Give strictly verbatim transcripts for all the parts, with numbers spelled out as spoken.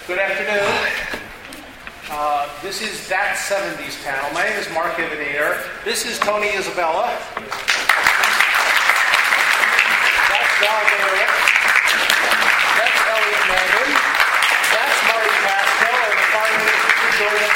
Good afternoon. Uh, this is That seventies Panel. My name is Mark Evenator. This is Tony Isabella. That's Val Garrett. That's Elliot Mangan. That's Murray Pasco. And the final is Jordan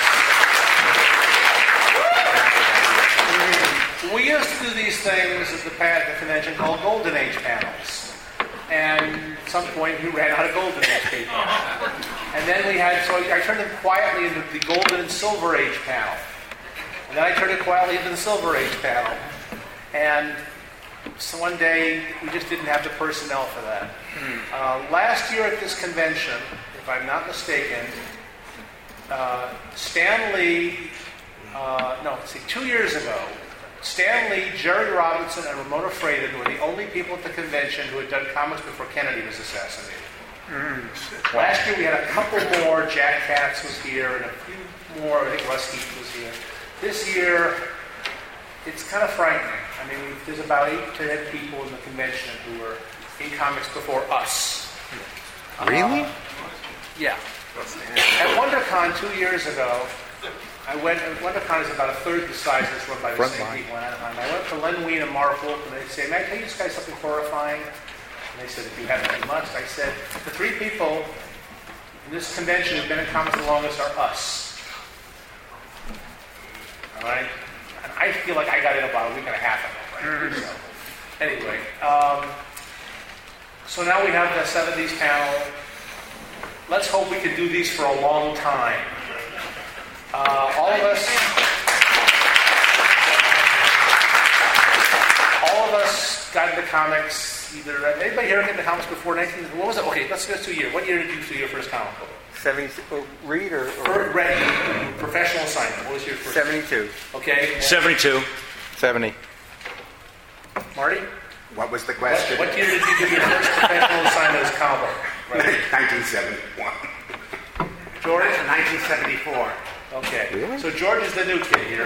Perez. We used to do these things at the, at the convention called Golden Age panels. And at some point we ran out of Golden Age people. And then we had, so I turned it quietly into the Golden and Silver Age panel. And then I turned it quietly into the Silver Age panel. And so one day, we just didn't have the personnel for that. Uh, last year at this convention, if I'm not mistaken, uh, Stan Lee, uh, no, let's see, two years ago, Stan Lee, Jerry Robinson, and Ramona Fradon were the only people at the convention who had done comics before Kennedy was assassinated. Mm. Last year we had a couple more. Jack Katz was here, and a few more. I think Russ Heath was here. This year, it's kind of frightening. I mean, there's about eight to ten people in the convention who were in comics before us. Really? Uh, yeah. At WonderCon two years ago, I went, WonderCon is about a third the size that's run by the Front same line. people in Anaheim. I went to Len Wein and Mark Wolf, and they say, "Man, can you just guys something horrifying?" And they said, "If you haven't, you must." I said, "The three people in this convention who've been in comics the longest are us." All right? And I feel like I got in about a week and a half ago, right? Mm-hmm. So, anyway, um, so now we have the seventies panel. Let's hope we can do these for a long time. Uh, all of us, all of us got into comics. Either anybody here get into comics before nineteen? What was it? Okay, let's let's do a year. What year did you do your first comic book? seventy, oh, read or, or For, read, professional assignment. What was your first? seventy-two. Okay. seventy-two. seventy. Marty? What was the What, question? what year did you do your first professional assignment as a comic book? Right. nineteen seventy-one. George? nineteen seventy-four. Okay. Really? So George is the new kid here.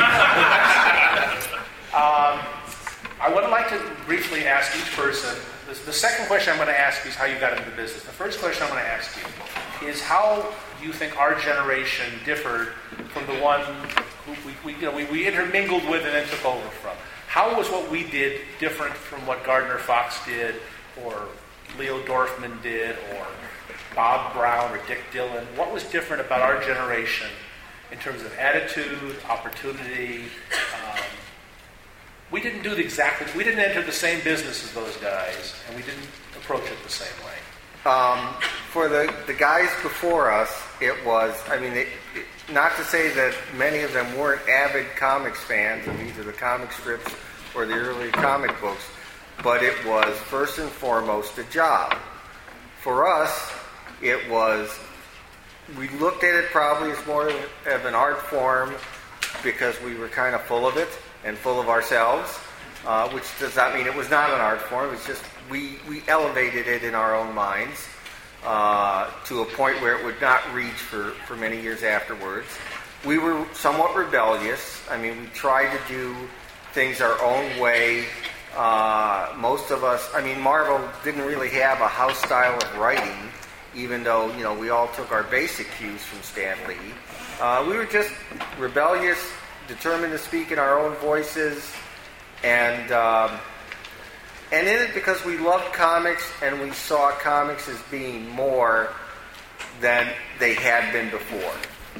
um, I would like to briefly ask each person, the, the second question I'm going to ask you is how you got into the business. The first question I'm going to ask you is how do you think our generation differed from the one who we, we, you know, we, we intermingled with and then took over from? How was what we did different from what Gardner Fox did, or Leo Dorfman did, or Bob Brown or Dick Dillon? What was different about our generation in terms of attitude, opportunity? Um, we didn't do the exactly, we didn't enter the same business as those guys, and we didn't approach it the same way. Um, for the, the guys before us, it was, I mean, it, it, not to say that many of them weren't avid comics fans of either the comic strips or the early comic books, but it was first and foremost a job. For us, it was, we looked at it probably as more of an art form because we were kind of full of it and full of ourselves, uh, which does not mean it was not an art form. It's just we, we elevated it in our own minds uh, to a point where it would not reach for, for many years afterwards. We were somewhat rebellious. I mean, we tried to do things our own way. Uh, most of us, I mean, Marvel didn't really have a house style of writing, even though, you know, we all took our basic cues from Stan Lee. Uh, we were just rebellious, determined to speak in our own voices, and um, and in it because we loved comics and we saw comics as being more than they had been before.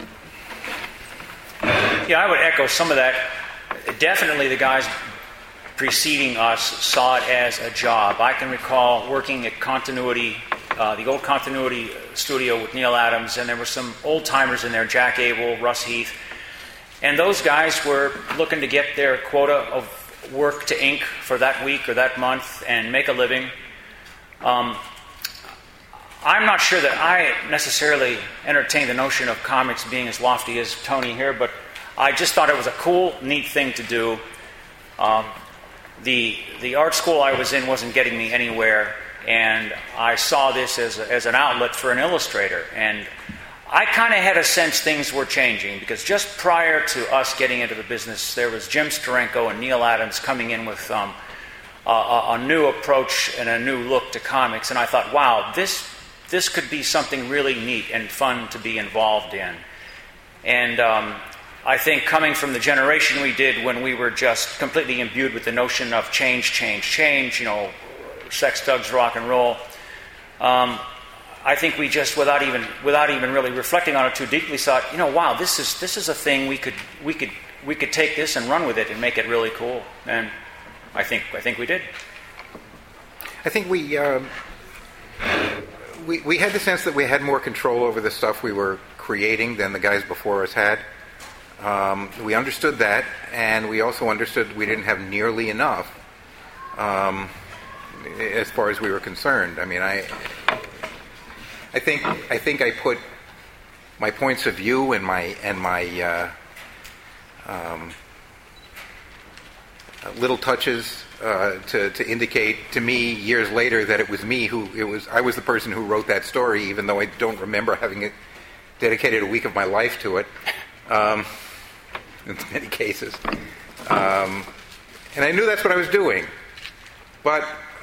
Yeah, I would echo some of that. Definitely the guys preceding us saw it as a job. I can recall working at Continuity, uh, the old Continuity studio with Neil Adams, and there were some old-timers in there, Jack Abel, Russ Heath, and those guys were looking to get their quota of work to ink for that week or that month and make a living. Um, I'm not sure that I necessarily entertained the notion of comics being as lofty as Tony here, but I just thought it was a cool, neat thing to do. Um, the the art school I was in wasn't getting me anywhere, and I saw this as a, as an outlet for an illustrator. And I kind of had a sense things were changing, because just prior to us getting into the business, there was Jim Steranko and Neil Adams coming in with um, a, a, a new approach and a new look to comics. And I thought, wow, this this could be something really neat and fun to be involved in. And um, I think coming from the generation we did when we were just completely imbued with the notion of change, change, change, you know, sex, drugs, rock and roll, um, I think we just, without even without even really reflecting on it too deeply, thought, you know, wow, this is this is a thing we could we could we could take this and run with it and make it really cool. And I think I think we did. I think we, um, we we had the sense that we had more control over the stuff we were creating than the guys before us had. Um, we understood that, and we also understood we didn't have nearly enough um, as far as we were concerned. I mean, I I think I think I put my points of view and my and my uh, um, little touches uh, to to indicate to me years later that it was me who it was. I was the person who wrote that story, even though I don't remember having it dedicated a week of my life to it. Um, in many cases, um, and I knew that's what I was doing, but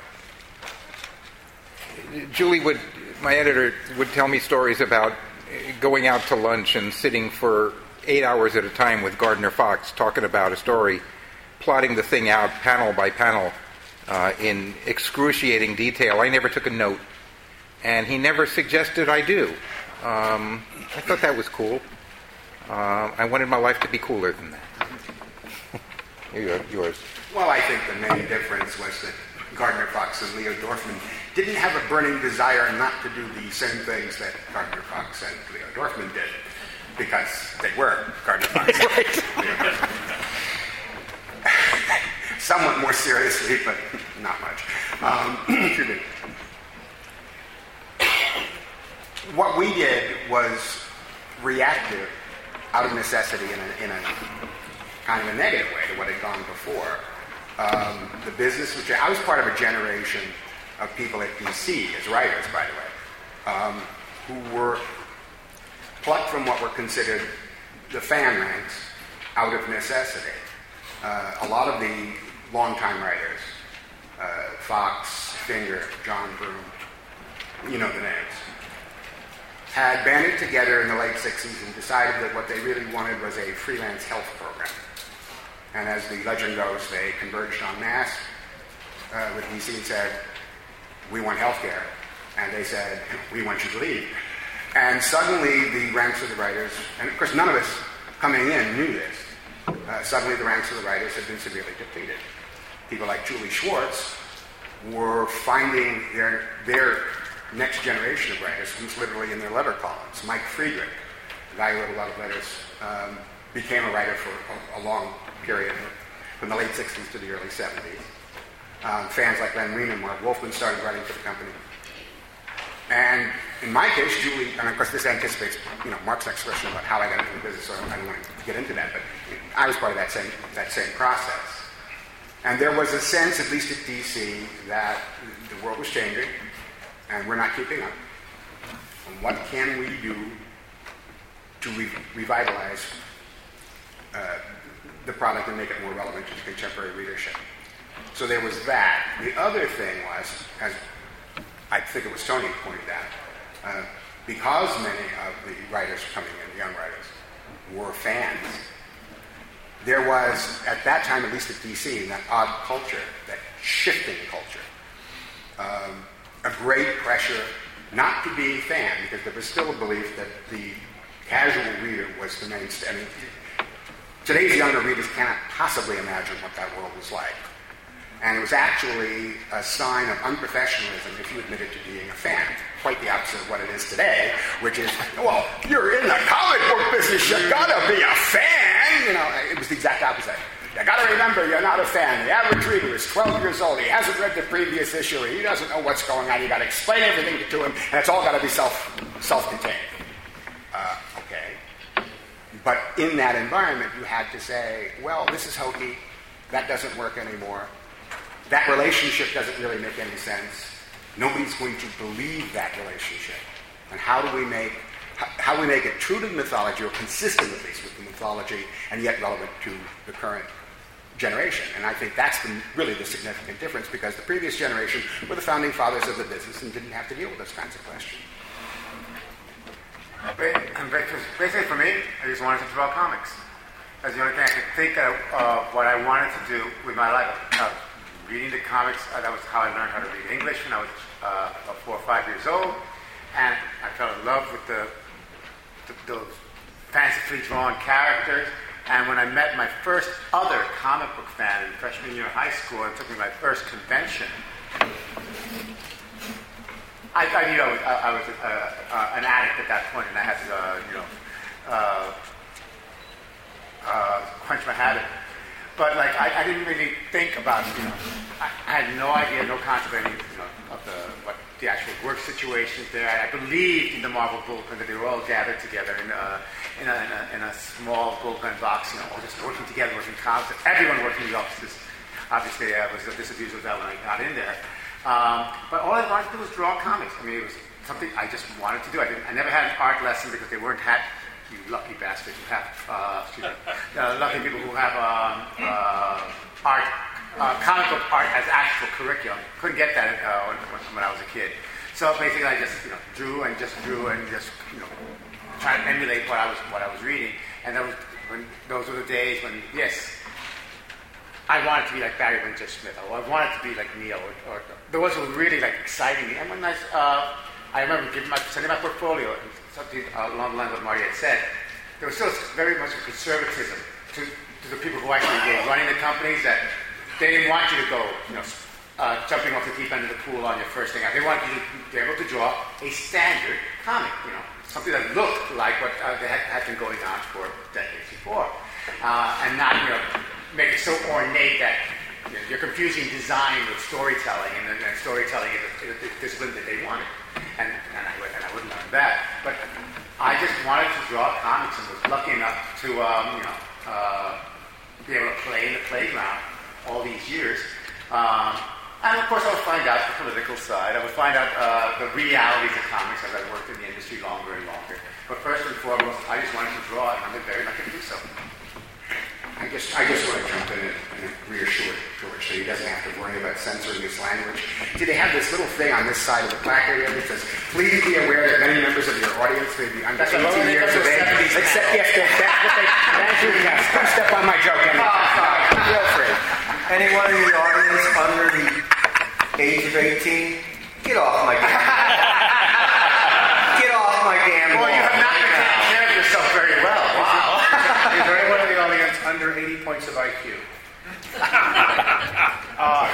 Julie would. My editor would tell me stories about going out to lunch and sitting for eight hours at a time with Gardner Fox talking about a story, plotting the thing out panel by panel uh, in excruciating detail. I never took a note, and he never suggested I do. Um, I thought that was cool. Uh, I wanted my life to be cooler than that. Yours. Well, I think the main difference was that Gardner Fox and Leo Dorfman didn't have a burning desire not to do the same things that Gardner Fox and Leo Dorfman did, because they were Gardner Fox and Leo Dorfman. Somewhat more seriously, but not much. Um, excuse me. What we did was reactive out of necessity in a, in a kind of a negative way to what had gone before. Um, the business, which I was part of a generation of people at D C as writers, by the way, um, who were plucked from what were considered the fan ranks out of necessity. Uh, a lot of the longtime writers, uh, Fox, Finger, John Broome, you know the names, had banded together in the late sixties and decided that what they really wanted was a freelance health program. And as the legend goes, they converged en masse uh, with D C and said, we want health care. And they said, we want you to leave. And suddenly the ranks of the writers, and of course none of us coming in knew this, uh, suddenly the ranks of the writers had been severely depleted. People like Julie Schwartz were finding their, their next generation of writers who's literally in their letter columns. Mike Friedrich, the guy who wrote a lot of letters, um, became a writer for a, a long period, from the late sixties to the early seventies. Um, fans like Len Wein and Mark Wolfman started writing for the company. And in my case, Julie, and of course this anticipates, you know, Mark's next question about how I got into the business, so I don't want to get into that, but I was part of that same, that same process. And there was a sense, at least at D C, that the world was changing, and we're not keeping up. And what can we do to re- revitalize uh, the product and make it more relevant to the contemporary readership? So there was that. The other thing was, as I think it was Tony who pointed out, uh, because many of the writers coming in, the young writers, were fans, there was, at that time, at least at D C, that odd culture, that shifting culture, um, a great pressure not to be a fan, because there was still a belief that the casual reader was the mainstay. I mean, today's younger readers cannot possibly imagine what that world was like. And it was actually a sign of unprofessionalism if you admitted to being a fan. Quite the opposite of what it is today, which is, well, you're in the comic book business, you gotta be a fan! You know, it was the exact opposite. You gotta remember, you're not a fan. The average reader is twelve years old. He hasn't read the previous issue. He doesn't know what's going on. You gotta explain everything to him, and it's all gotta be self, self-contained. Uh, okay. But in that environment, you had to say, well, this is hokey. That doesn't work anymore. That relationship doesn't really make any sense. Nobody's going to believe that relationship. And how do we make how, how do we make it true to the mythology, or consistent at least with the mythology, and yet relevant to the current generation. And I think that's the, really the significant difference, because the previous generation were the founding fathers of the business and didn't have to deal with those kinds of questions. Basically, for me, I just wanted to draw comics. That's the only thing I could think of uh, what I wanted to do with my life. I was reading the comics. Uh, that was how I learned how to read English when I was uh, four or five years old. And I fell in love with the, the those fancifully drawn characters. And when I met my first other comic book fan in freshman year of high school and took me to my first convention, I, I knew I was, I, I was uh, uh, an addict at that point, and I had to, uh, you know, uh, uh, quench my habit. But like, I, I didn't really think about, you know, I, I had no idea, no concept of any, you know, of the what the actual work situations there. I, I believed in the Marvel bullpen, that they were all gathered together in a, in a, in a, in a small bullpen box, you know, all just working together, working comics. Everyone working in the offices. Obviously, I was a disabused of that when I got in there. Um, but all I wanted to do was draw comics. I mean, it was something I just wanted to do. I, didn't, I never had an art lesson because they weren't had. You lucky bastards who have, uh, excuse me, uh, lucky people who have um, uh, art, uh, comic book art as actual curriculum. Couldn't get that uh, when, when I was a kid. So basically, I just you know drew and just drew and just you know trying to emulate what I was what I was reading. And that was when those were the days when yes. I wanted to be like Barry Windsor Smith, or I wanted to be like Neil, or, or those were really like exciting me. And when I, uh, I remember giving my, sending my portfolio, and something uh, along the lines of what Marty had said, there was still very much a conservatism to, to the people who actually were running the companies, that they didn't want you to go, you know, uh, jumping off the deep end of the pool on your first thing out. They wanted you to be able to draw a standard comic, you know, something that looked like what uh, they had, had been going on for decades before, uh, and not, you know, make it so ornate that you know, you're confusing design with storytelling, and, and storytelling is a, is a discipline that they wanted, and, and, I, and I wouldn't learn that. But I just wanted to draw comics, and was lucky enough to um, you know uh, be able to play in the playground all these years. Um, and of course, I would find out the political side. I would find out uh, the realities of comics as I worked in the industry longer and longer. But first and foremost, I just wanted to draw, and I'm very lucky to do so. I just, I just want to jump in and, and reassure George so he doesn't have to worry about censoring his language. Do they have this little thing on this side of the placard here that says, please be aware that many members of your audience may be under That's eighteen years of age? Except if they're, that's what they, thank you, yes. Don't step on my joke anytime. Feel free. Anyone in the audience under the age of eighteen, get off my damn Get off my damn Well, you have not been taking care of yourself very well. Wow. Is there anyone in the audience under eighty points of I Q? uh,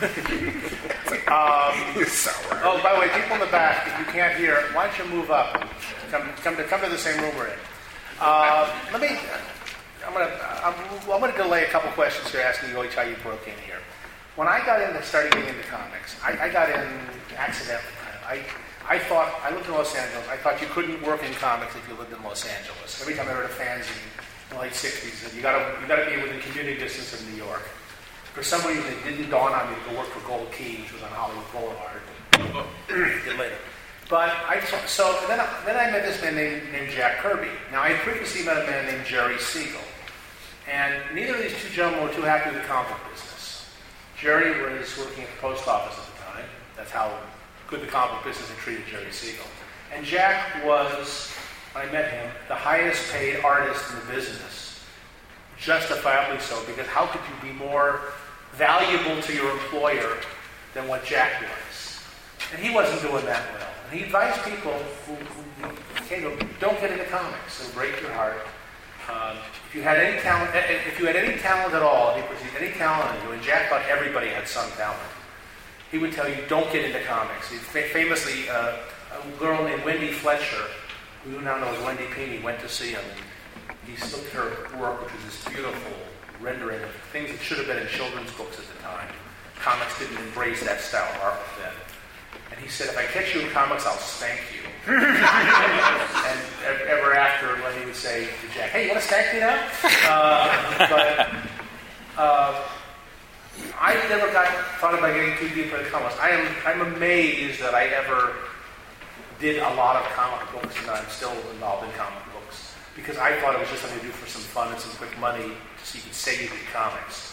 um, You're sour. oh, by the way, people in the back, if you can't hear, why don't you move up? Come, come to come to the same room we're in. Uh, let me. I'm gonna. I'm, I'm gonna delay a couple questions here, asking you each how you broke in here. When I got into starting getting into comics, I, I got in accidentally. I. I thought, I lived in Los Angeles, I thought you couldn't work in comics if you lived in Los Angeles. Every time I read a fanzine in the late sixties, you gotta, you gotta be within commuting distance of New York. For some reason, it didn't dawn on me to go work for Gold Key, which was on Hollywood Boulevard. Did later. But I just, so then I, then I met this man named, named Jack Kirby. Now, I had previously met a man named Jerry Siegel. And neither of these two gentlemen were too happy with the comic book business. Jerry was working at the post office at the time. That's how good the comic book business had treated Jerry Siegel. And Jack was, when I met him, the highest paid artist in the business. Justifiably so, because how could you be more valuable to your employer than what Jack was? And he wasn't doing that well. And he advised people who, who, who came to, don't get into comics, it'll break your heart. Um, if you had any talent, if you had any talent at all, if you perceived any talent in you, and Jack thought everybody had some talent, he would tell you, don't get into comics. He famously, uh, a girl named Wendy Fletcher, who you now know as Wendy Peeney, went to see him. And he looked at her work, which was this beautiful rendering of things that should have been in children's books at the time. Comics didn't embrace that style of art then. And he said, if I catch you in comics, I'll spank you. And ever after, Wendy would say to Jack, hey, you want to spank me now? Uh, but... Uh, I never got thought about getting too deep into comics. I am I'm amazed that I ever did a lot of comic books, and I'm still involved in comic books because I thought it was just something to do for some fun and some quick money, so you could say you did comics.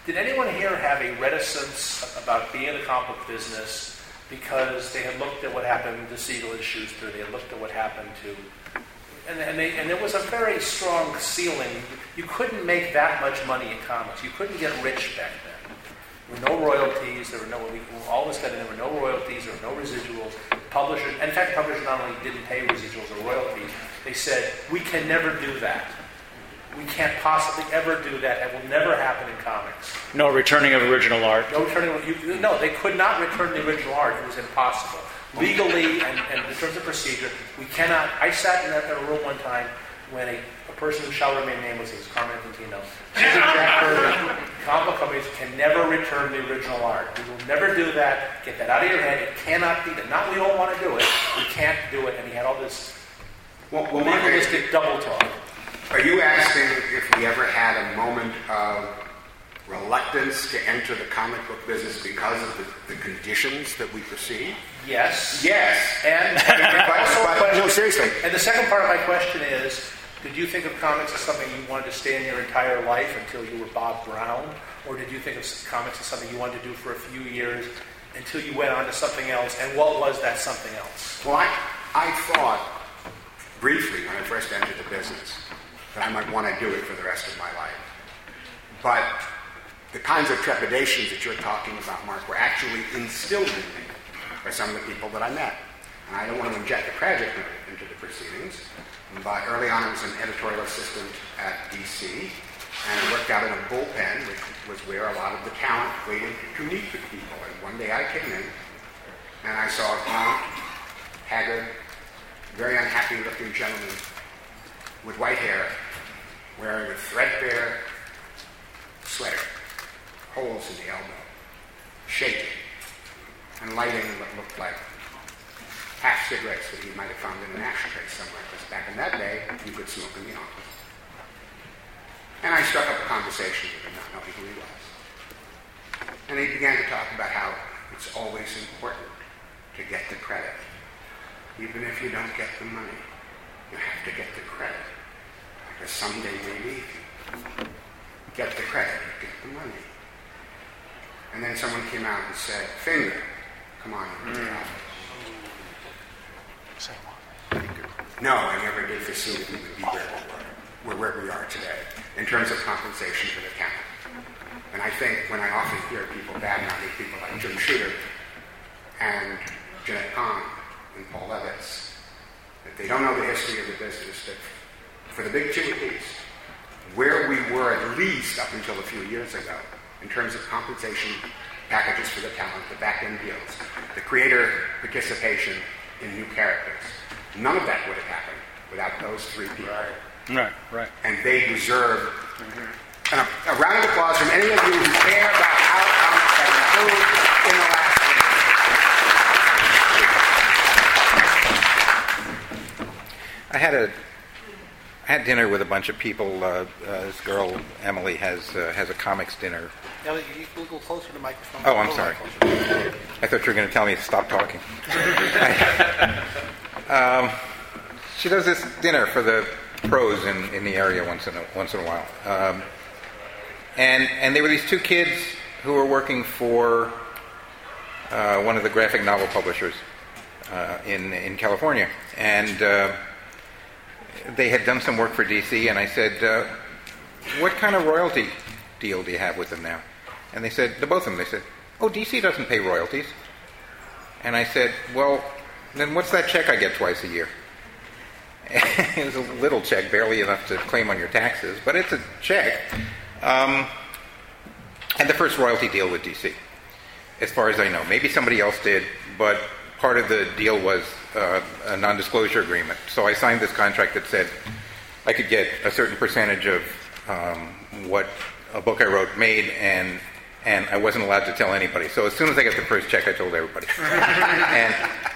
did anyone here have a reticence about being in the comic book business because they had looked at what happened to Siegel and Schuster, they had looked at what happened to, and, and, they, and there was a very strong ceiling. You couldn't make that much money in comics. You couldn't get rich back then. There were no royalties. There were no. We all of a sudden there were no royalties. There were no residuals. Publishers, in fact, publishers not only didn't pay residuals or royalties, they said we can never do that. We can't possibly ever do that. It will never happen in comics. No returning of original art. No returning. You, no, they could not return the original art. It was impossible. Legally and, and in terms of procedure, we cannot. I sat in a, in a room one time when a, a person who shall remain nameless, it was Carmen Infantino. She said, Jack Kirby, comic book companies can never return the original art. We will never do that. Get that out of your head. It cannot be done. Not we don't want to do it. We can't do it. And he had all this Well, well, legalistic double talk. Are you asking if we ever had a moment of reluctance to enter the comic book business because of the, the conditions that we perceive? Yes. Yes. And, but, also but, a question, no, seriously. And the second part of my question is, did you think of comics as something you wanted to stay in your entire life until you were Bob Brown? Or did you think of comics as something you wanted to do for a few years until you went on to something else? And what was that something else? Well, I, I thought briefly when I first entered the business that I might want to do it for the rest of my life. But the kinds of trepidations that you're talking about, Mark, were actually instilled in me by some of the people that I met. And I don't want to inject a tragic note into the proceedings, but early on I was an editorial assistant at D C, and I worked out in a bullpen, which was where a lot of the talent waited to meet with people. And one day I came in, and I saw a gaunt, haggard, very unhappy-looking gentleman with white hair, wearing a threadbare sweater, holes in the elbow, shaking, and lighting what looked like half cigarettes that he might have found in an ashtray somewhere, because back in that day, you could smoke in the office. And I struck up a conversation with him, not knowing who he was. And he began to talk about how it's always important to get the credit. Even if you don't get the money, you have to get the credit. Because someday we leave you. Get the credit, get the money. And then someone came out and said, Finger, come on into the office. No, I never did foresee that we would be where we were, where we are today, in terms of compensation for the talent. And I think when I often hear people bad-mouthing people like Jim Shooter and Jeanette Kahn and Paul Levitz, that they don't know the history of the business, that for the big two at least, where we were at least up until a few years ago, in terms of compensation packages for the talent, the back-end deals, the creator participation in new characters, none of that would have happened without those three people. Right, right. right. And they deserve mm-hmm. a, a round of applause from any of you who care about how comics have improved in the last I had a I had dinner with a bunch of people. Uh, uh, this girl Emily has uh, has a comics dinner. Now, you can go closer to the microphone. Oh, I'm sorry. I thought you were going to tell me to stop talking. um, she does this dinner for the pros in, in the area once in a, once in a while, um, and and there were these two kids who were working for uh, one of the graphic novel publishers uh, in in California, and. Uh, They had done some work for D C, and I said, uh, what kind of royalty deal do you have with them now? And they said, the both of them, they said, oh, D C doesn't pay royalties. And I said, well, then what's that check I get twice a year? It was a little check, barely enough to claim on your taxes, but it's a check. Um, and the first royalty deal with D C, as far as I know. Maybe somebody else did, but part of the deal was uh, a non-disclosure agreement. So I signed this contract that said I could get a certain percentage of um, what a book I wrote made, and and I wasn't allowed to tell anybody. So as soon as I got the first check, I told everybody. and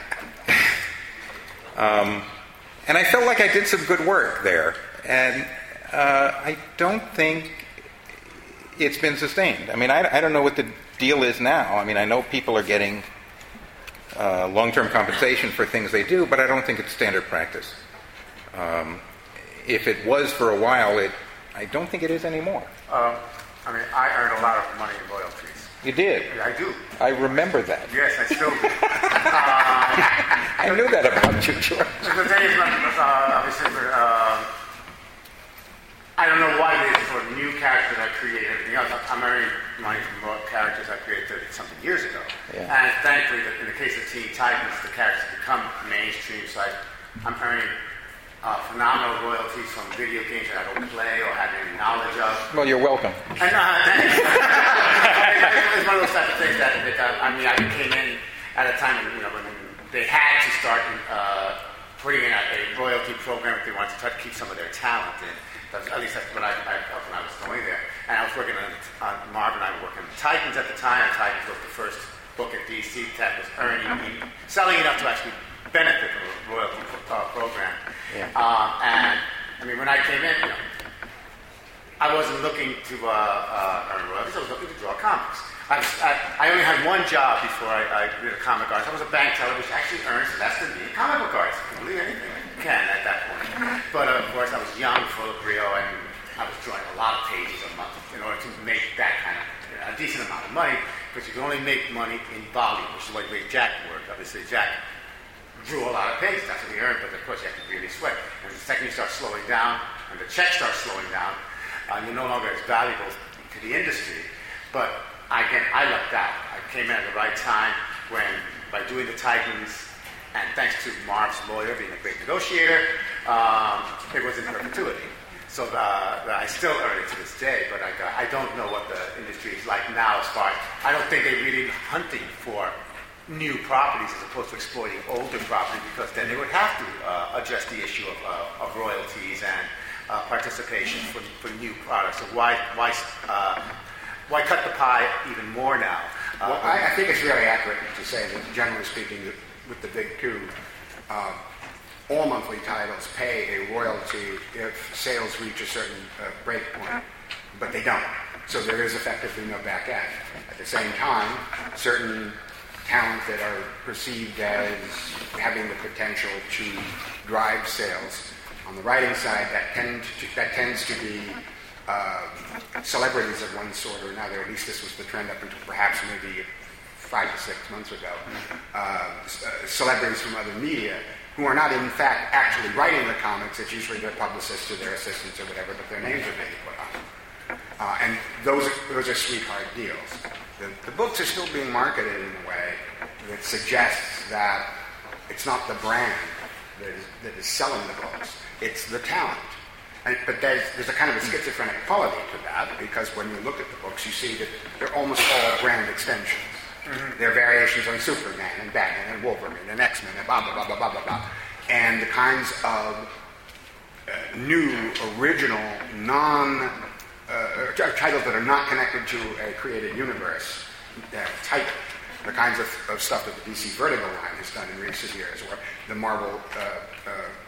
um, and I felt like I did some good work there. And uh, I don't think it's been sustained. I mean, I, I don't know what the deal is now. I mean, I know people are getting Uh, long-term compensation for things they do, but I don't think it's standard practice. Um, if it was for a while, it I don't think it is anymore. Uh, I mean, I earned a lot of money in royalties. You did. Yeah, I do. I remember that. Yes, I still do. uh, I knew that about you, George. the thing is, uh, obviously, uh, I don't know what it is for new characters that I create. Everything else, I'm earning money from characters I created thirty something years ago. Yeah. And thankfully, in the case of Teen Titans, the characters become mainstream, so I, I'm earning uh, phenomenal royalties from video games that I don't play or have any knowledge of. Well, you're welcome. And, uh, thanks. It's one of those type of things that, that uh, I mean, I came in at a time when, you know, when they had to start uh, putting in a, a royalty program if they wanted to try to keep some of their talent in. That's, at least that's what I, I felt when I was going there. And I was working on, on Marvel and I were working on Titans at the time. And Titans was the first book at D C that was earning, selling enough to actually benefit from a royalty uh, program. Yeah. Um, and I mean, when I came in, you know, I wasn't looking to uh, uh, earn royalties. I was looking to draw comics. I, was, I, I only had one job before I, I did a comic artist. I was a bank teller, which actually earns less than me comic book artists. You can believe anything you can at that point. But uh, of course, I was young, full of brio, and I was drawing a lot of pages a month in order to make that kind of you know, a decent amount of money. Because you can only make money in volume, which is the way Jack worked. Obviously, Jack drew a lot of pages. That's what he earned. But of course, you have to really sweat. And the second you start slowing down, and the check starts slowing down, uh, you're no longer as valuable to the industry. But again, I lucked out. I came in at the right time when, by doing the Titans, and thanks to Marv's lawyer being a great negotiator, um, it was in perpetuity. So uh, I still earn it to this day, but I, I don't know what the industry is like now as far as, I don't think they're really hunting for new properties as opposed to exploiting older property, because then they would have to uh, address the issue of, uh, of royalties and uh, participation for, for new products. So why, why, uh, why cut the pie even more now? Uh, Well, I, I think it's really accurate to say that, generally speaking, that with the big two, uh, all monthly titles pay a royalty if sales reach a certain uh, break point, but they don't. So there is effectively no back end. At the same time, certain talent that are perceived as having the potential to drive sales on the writing side, that tend to, that tends to be uh, celebrities of one sort or another. At least this was the trend up until perhaps maybe five to six months ago. Uh, celebrities from other media who are not in fact actually writing the comics. It's usually their publicists or their assistants or whatever, but their names are being put on. Uh, and those are, those are sweetheart deals. The, the books are still being marketed in a way that suggests that it's not the brand that is, that is selling the books, it's the talent. And, but there's, there's a kind of a schizophrenic quality to that, because when you look at the books, you see that they're almost all brand extensions. Mm-hmm. They're variations on Superman and Batman and Wolverine and X-Men and blah, blah, blah, blah, blah, blah, blah. And the kinds of uh, new, original, non... Uh, titles that are not connected to a created universe uh, type, the kinds of, of stuff that the D C Vertigo line has done in recent years, or the Marvel, uh,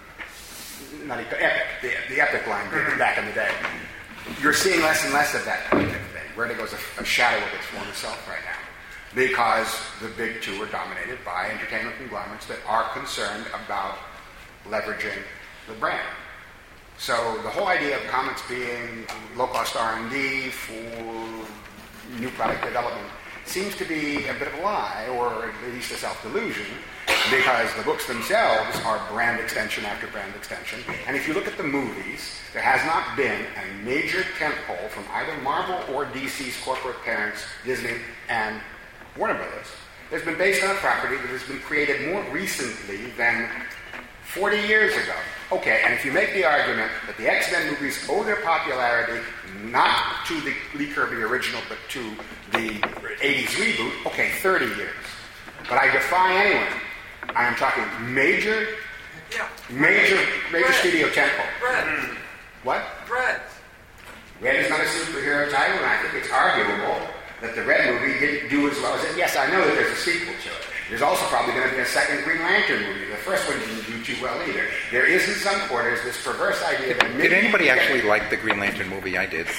uh, not even, Epic, the, the Epic line did mm-hmm. back in the day. You're seeing less and less of that kind of thing. Vertigo's a, a shadow of its former self right now, because the big two are dominated by entertainment conglomerates that are concerned about leveraging the brand. So the whole idea of comics being low-cost R and D for new product development seems to be a bit of a lie, or at least a self-delusion, because the books themselves are brand extension after brand extension. And if you look at the movies, there has not been a major tentpole from either Marvel or D C's corporate parents, Disney and Warner Brothers. There's been based on a property that has been created more recently than forty years ago. Okay, and if you make the argument that the X-Men movies owe their popularity not to the Lee Kirby original, but to the eighties reboot, okay, thirty years. But I defy anyone. I am talking major, yeah. major, major Red. studio tentpole. Red. What? Red. Red is not a superhero title, and I think it's arguable that the Red movie didn't do as well as it. Yes, I know that there's a sequel to it. There's also probably going to be a second Green Lantern movie. The first one didn't do too well either. There is in some quarters this perverse idea that... Did anybody actually like the Green Lantern movie? I did.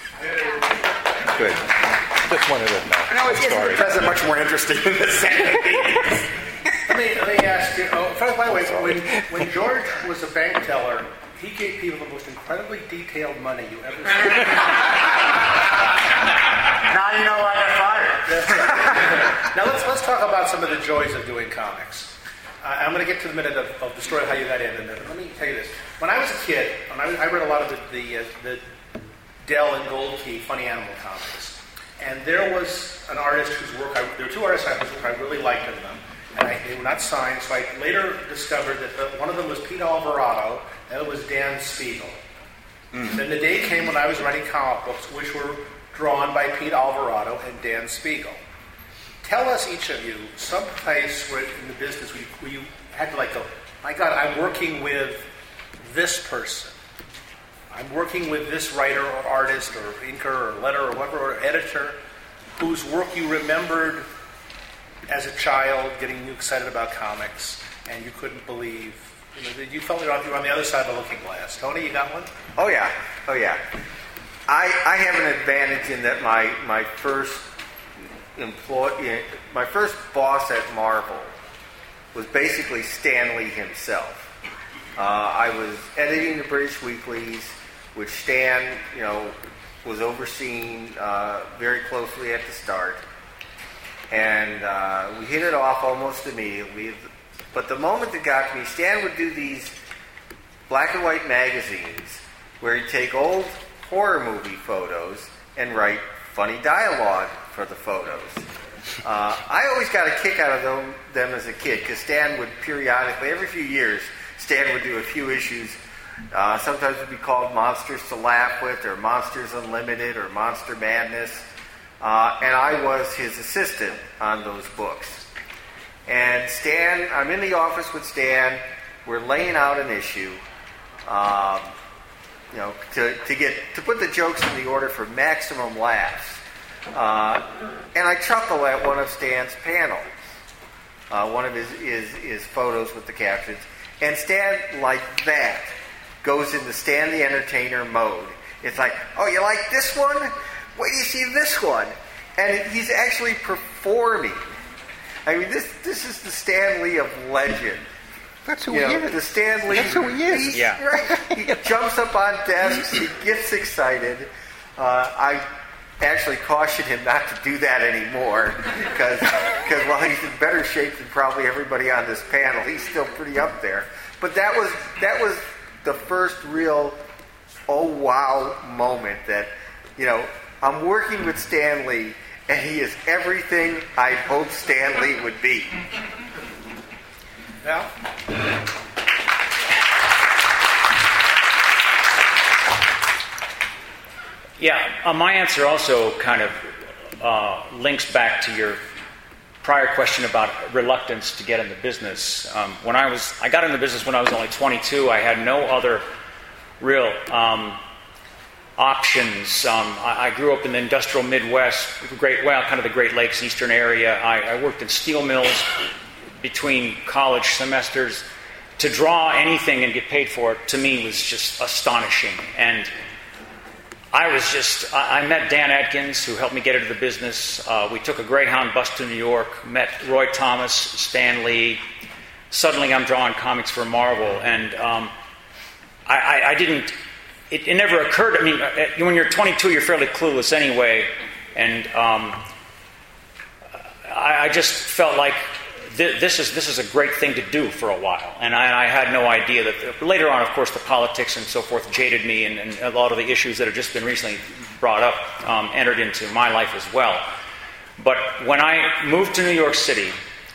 Good. Just wanted to know. No, it's the present much more interesting than the second. let, me, let me ask you, oh, by the way, when, when George was a bank teller, he gave people the most incredibly detailed money you ever seen. now you know I got fired. Now let's let's talk about some of the joys of doing comics. Uh, I'm going to get to the minute of, of the story of how you got in, and let me tell you this. When I was a kid, when I, was, I read a lot of the the, uh, the Dell and Goldkey Funny Animal comics, and there was an artist whose work I, there were two artists whose work I really liked in them, and I, they were not signed. So I later discovered that the, one of them was Pete Alvarado, and it was Dan Spiegel. Mm. Then the day came when I was writing comic books, which were drawn by Pete Alvarado and Dan Spiegel. Tell us, each of you, some place where in the business where you, where you had to like go, my God, I'm working with this person. I'm working with this writer or artist or inker or letter or whatever, or editor, whose work you remembered as a child, getting you excited about comics, and you couldn't believe. You know, you felt you were on the other side of the looking glass. Tony, you got one? Oh yeah, oh yeah. I I have an advantage in that my my first employee, my first boss at Marvel was basically Stan Lee himself. Uh, I was editing the British weeklies, which Stan, you know, was overseeing uh, very closely at the start, and uh, we hit it off almost immediately. But the moment that got to me, Stan would do these black and white magazines where he'd take old horror movie photos and write funny dialogue for the photos. Uh, I always got a kick out of them, them as a kid, because Stan would periodically, every few years, Stan would do a few issues. Uh, sometimes it would be called Monsters to Laugh With, or Monsters Unlimited, or Monster Madness. Uh, and I was his assistant on those books. And Stan, I'm in the office with Stan, we're laying out an issue, um, you know, to, to get to put the jokes in the order for maximum laughs. Uh, and I chuckle at one of Stan's panels, uh, one of his, his, his photos with the captions. And Stan, like that, goes into Stan the Entertainer mode. It's like, oh, you like this one? Wait till you see this one. And he's actually performing. I mean, this this is the Stan Lee of legend. That's who you he know, is. The Stan Lee. That's who he is. He, Yeah. Right? He jumps up on desks. He gets excited. Uh, I actually caution him not to do that anymore because while he's in better shape than probably everybody on this panel, he's still pretty up there. But that was that was the first real oh wow moment that, you know, I'm working with Stan Lee and he is everything I hoped Stan Lee would be. Val? Yeah, uh, my answer also kind of uh, links back to your prior question about reluctance to get in the business. Um, when I was, I got in the business when I was only twenty-two. I had no other real um, options. Um, I, I grew up in the industrial Midwest, great, well, kind of the Great Lakes Eastern area. I, I worked in steel mills between college semesters. To draw anything and get paid for it, to me, was just astonishing. And I was just, I, I met Dan Adkins, who helped me get into the business. Uh, we took a Greyhound bus to New York, met Roy Thomas, Stan Lee. Suddenly I'm drawing comics for Marvel. And um, I, I, I didn't, it, it never occurred, I mean, when you're twenty-two, you're fairly clueless anyway. And um, I, I just felt like th- this is this is a great thing to do for a while. And I, I had no idea that, the, later on, of course, the politics and so forth jaded me, and, and a lot of the issues that have just been recently brought up um, entered into my life as well. But when I moved to New York City,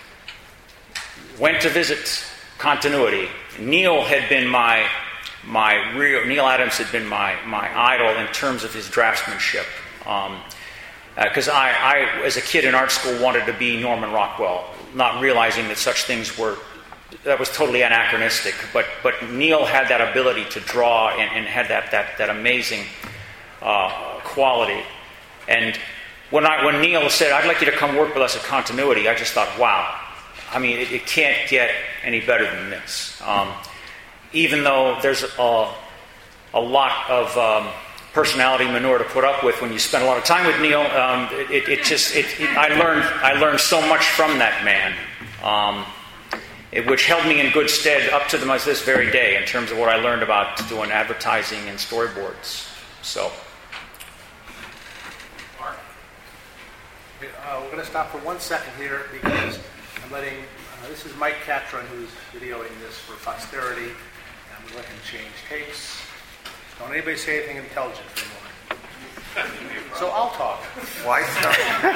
went to visit Continuity, Neil had been my my real, Neil Adams had been my, my idol in terms of his draftsmanship. Um, because uh, I, I, as a kid in art school, wanted to be Norman Rockwell, not realizing that such things were, that was totally anachronistic. But but Neil had that ability to draw and, and had that that that amazing uh, quality. And when I when Neil said, "I'd like you to come work with us at Continuity," I just thought, wow. I mean, it, it can't get any better than this. Um, even though there's a, a lot of um, personality manure to put up with when you spend a lot of time with Neil, um, it, it just it, it, I learned I learned so much from that man, um, it, which held me in good stead up to the, this very day in terms of what I learned about doing advertising and storyboards. So. Uh, we're going to stop for one second here because I'm letting, uh, this is Mike Catron who's videoing this for posterity. And I'm going to let him change tapes. Don't anybody say anything intelligent for a moment. So I'll talk. Why stop?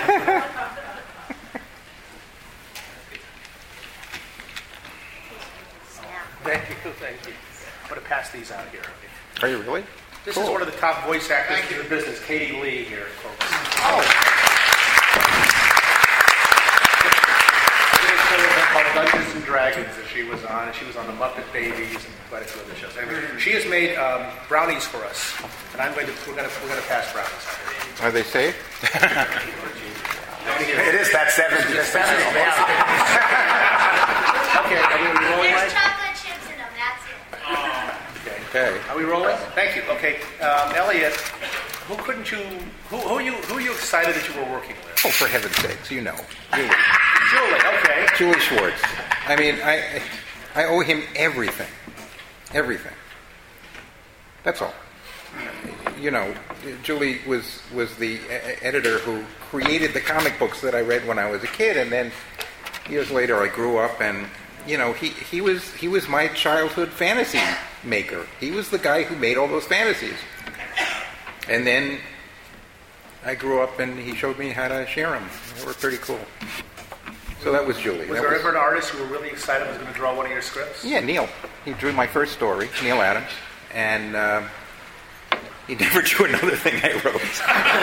Thank you, thank you. I'm going to pass these out here. Are you really? This Cool. is one of the top voice actors in the business, Katie Lee here, folks. Oh. There's a show called Dungeons and Dragons that she was on, and she was on the Muppet Babies and quite a few other shows. Anyway, she has made um, brownies for us, and I'm going to we're going to we're going to pass brownies out here. Are they safe? It is that seventy. Okay, are we rolling? There's Mike? chocolate chips in them, that's it. Okay. Are we rolling? Thank you. Okay, um, Elliot, who couldn't you? Who, who are you? Who are you excited that you were working with? Oh, for heaven's sakes, you know. Julie. Julie. Okay. Julie Schwartz. I mean, I I owe him everything. Everything. That's all. You know, Julie was was the e- editor who created the comic books that I read when I was a kid, and then years later I grew up, and you know, he, he was he was my childhood fantasy maker. He was the guy who made all those fantasies. And then I grew up, and he showed me how to share them. They were pretty cool. So that was Julie. Was That there was- ever an artist who were really excited was going to draw one of your scripts? Yeah, Neil. He drew my first story, Neil Adams, and uh, he never drew another thing I wrote.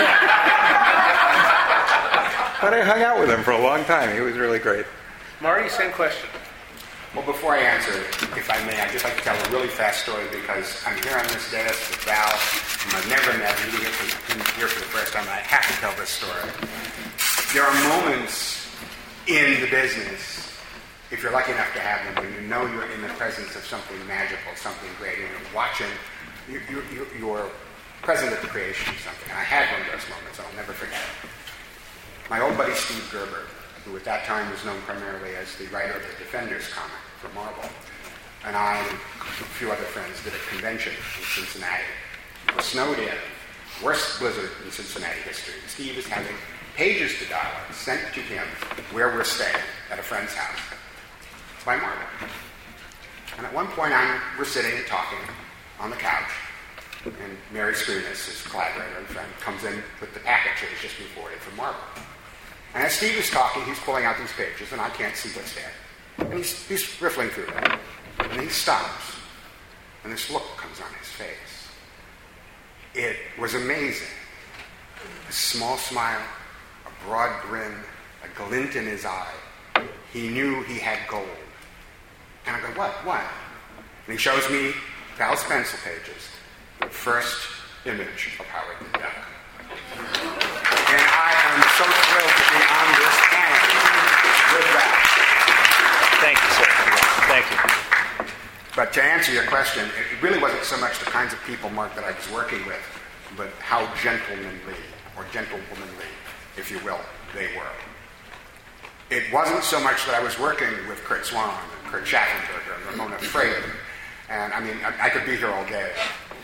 But I hung out with him for a long time. He was really great. Marty, same question. Well, before I answer, if I may, I'd just like to tell a really fast story because I'm here on this dais with Val, whom I've never met, meeting him for, here for the first time, and I have to tell this story. There are moments in the business, if you're lucky enough to have them, when you know you're in the presence of something magical, something great, and you're watching, you, you, you, you're present at the creation of something. And I had one of those moments, and I'll never forget it. My old buddy Steve Gerber, who at that time was known primarily as the writer of the Defenders comic for Marvel, and I and a few other friends did a convention in Cincinnati. We were snowed in, worst blizzard in Cincinnati history. Steve is having pages to dial sent to him where we're staying at a friend's house by Marvel. And at one point, I'm, we're sitting and talking on the couch, and Mary Screenis, his collaborator and friend, comes in with the package that has just been forwarded from Marvel. And as Steve is talking, he's pulling out these pages, and I can't see what's there. And he's, he's riffling through them. And he stops, and this look comes on his face. It was amazing. A small smile, a broad grin, a glint in his eye. He knew he had gold. And I go, what, what? And he shows me Val's pencil pages, the first image of Howard the Duck. And I am so thrilled to be on this panel with Val. Thank you, sir. Thank you. But to answer your question, it really wasn't so much the kinds of people, Mark, that I was working with, but how gentlemanly, or gentlewomanly, if you will, they were. It wasn't so much that I was working with Kurt Swan and Kurt Schaffenberger and Ramona Frater, and I mean, I, I could be here all day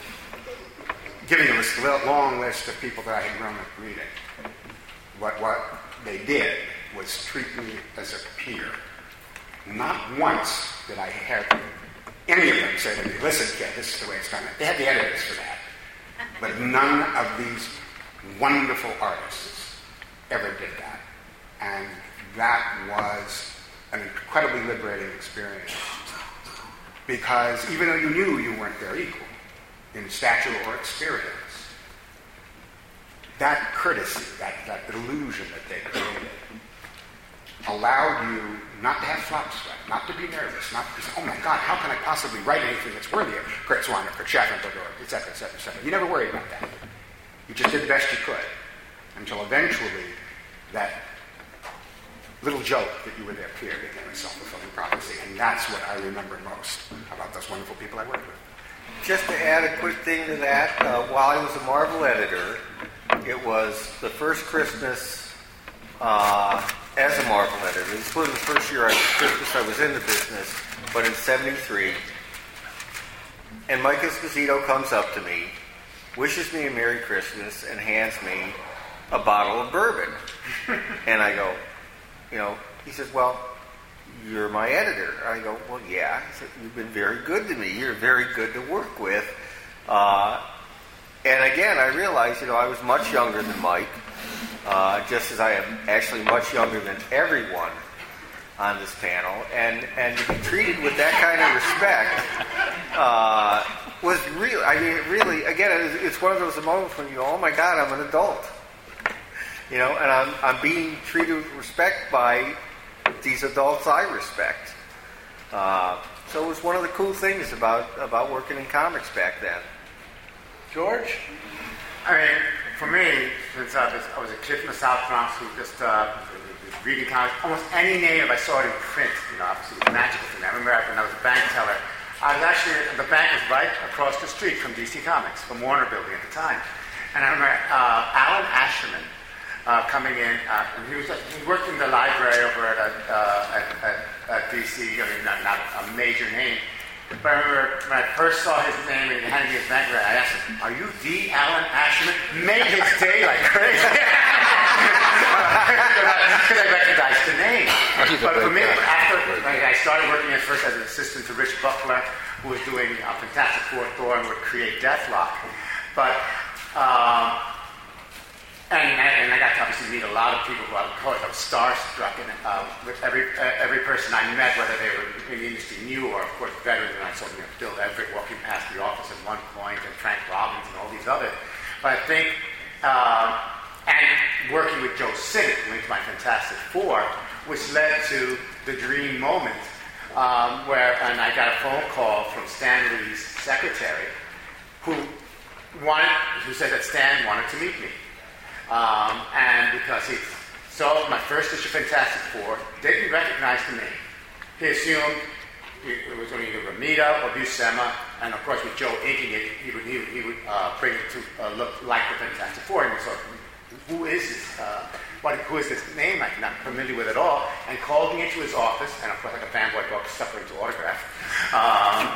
giving you this long list of people that I had grown up reading. But what they did was treat me as a peer. Not once did I have any of them say to me, listen, kid, this is the way it's done. They had the editors for that. But none of these wonderful artists ever did that. And that was an incredibly liberating experience. Because even though you knew you weren't their equal in stature or experience, that courtesy, that, that illusion that they created, allowed you not to have flop sweat, not to be nervous, not to say, oh my God, how can I possibly write anything that's worthy of Kurt Swan or Kurt Schaffenberger, et cetera, et cetera, et cetera. You never worried about that. You just did the best you could until eventually that little joke that you were their peer became a self-fulfilling prophecy. And that's what I remember most about those wonderful people I worked with. Just to add a quick thing to that, uh, while I was a Marvel editor, it was the first Christmas uh, as a Marvel editor. This wasn't the first year I was Christmas I was in the business, but in seventy-three. And Mike Esposito comes up to me, wishes me a Merry Christmas, and hands me a bottle of bourbon. And I go, you know, he says, well, you're my editor. I go, well, yeah. He said, you've been very good to me. You're very good to work with. Uh, and again, I realized, you know, I was much younger than Mike, uh, just as I am actually much younger than everyone on this panel. And, and to be treated with that kind of respect uh, was real. I mean, really, again, it's, it's one of those moments when you go, oh my God, I'm an adult. You know, and I'm, I'm being treated with respect by these adults I respect. Uh, so it was one of the cool things about, about working in comics back then. George? I mean, for me, since I was, I was a kid from the South Bronx who just uh, was reading comics, almost any name, if I saw it in print, you know, obviously it was magical to me. I remember when I was a bank teller, I was actually, the bank was right across the street from D C Comics, from Warner Building at the time. And I remember uh, Alan Asherman uh, coming in, uh, and he was he worked in the library over at, uh, at, at, at D C, I mean, not, not a major name. But I remember when I first saw his name and he handed me his bank card, I asked him, are you the Alan Asherman? Made his day like crazy. Because I recognized the name. But for me, after like, I started working at first as an assistant to Rich Buckler, who was doing uh, Fantastic Four, Thor, and would create Deathlock. But, um, and, and I got to obviously meet a lot of people who I, of course, I was starstruck, and uh, with every uh, every person I met, whether they were in the industry new or, of course, veterans, and I saw you know, Bill Everett walking past the office at one point, and Frank Robbins, and all these others. But I think, uh, and working with Joe Sinnott, who went to my Fantastic Four, which led to the dream moment, um, where, and I got a phone call from Stan Lee's secretary, who wanted, who said that Stan wanted to meet me. Um, and because he saw my first issue of Fantastic Four, didn't recognize the name. He assumed it was only either Ramita or Buscema, and of course with Joe inking it, he would, he would, he would uh, bring it to uh, look like the Fantastic Four, and he thought, who is this? Uh, what, who is this name I'm not familiar with at all? And called me into his office, and of course like a fanboy book suffering to autograph. Um,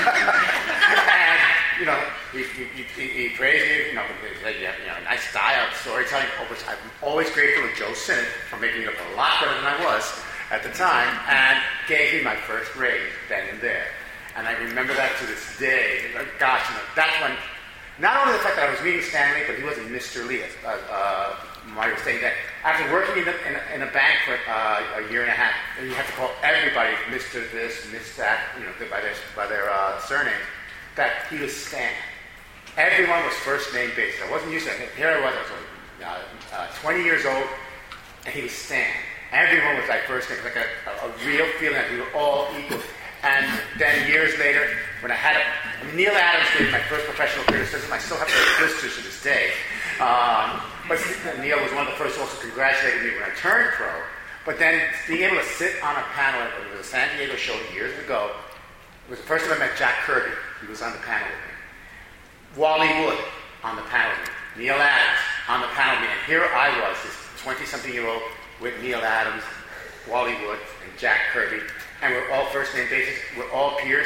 and, you know, he, he, he, he praised me, you know, he said, you have, you know, a nice style of storytelling, which I'm always grateful to Joe Sinnott for making me look a lot better than I was at the time, and gave me my first raise then and there. And I remember that to this day. Gosh, you know, that's when, not only the fact that I was meeting Stan Lee, but he wasn't Mister Lee. Uh, uh, Mario was saying that after working in, the, in, a, in a bank for uh, a year and a half, and you have to call everybody Mister This, Miss That, you know, by their, by their uh, surname, that he was Stan. Everyone was first name basis. I wasn't used to it. Here I was, I was uh, uh, twenty years old, and he was Stan. Everyone was like first name, like a, a, a real feeling that we were all equal. And then years later, when I had a, I mean, Neil Adams gave my first professional criticism. I still have the blisters to this day. Um, but Neil was one of the first also congratulated me when I turned pro. But then being able to sit on a panel, it was a San Diego show years ago. It was the first time I met Jack Kirby. He was on the panel with me. Wally Wood on the panel with me. Neil Adams on the panel with me. And here I was, this twenty-something-year-old with Neil Adams, Wally Wood, and Jack Kirby. And we're all first-name basis. We're all peers.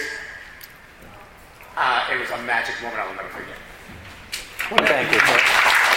Uh, it was a magic moment I will never forget. What bank was that?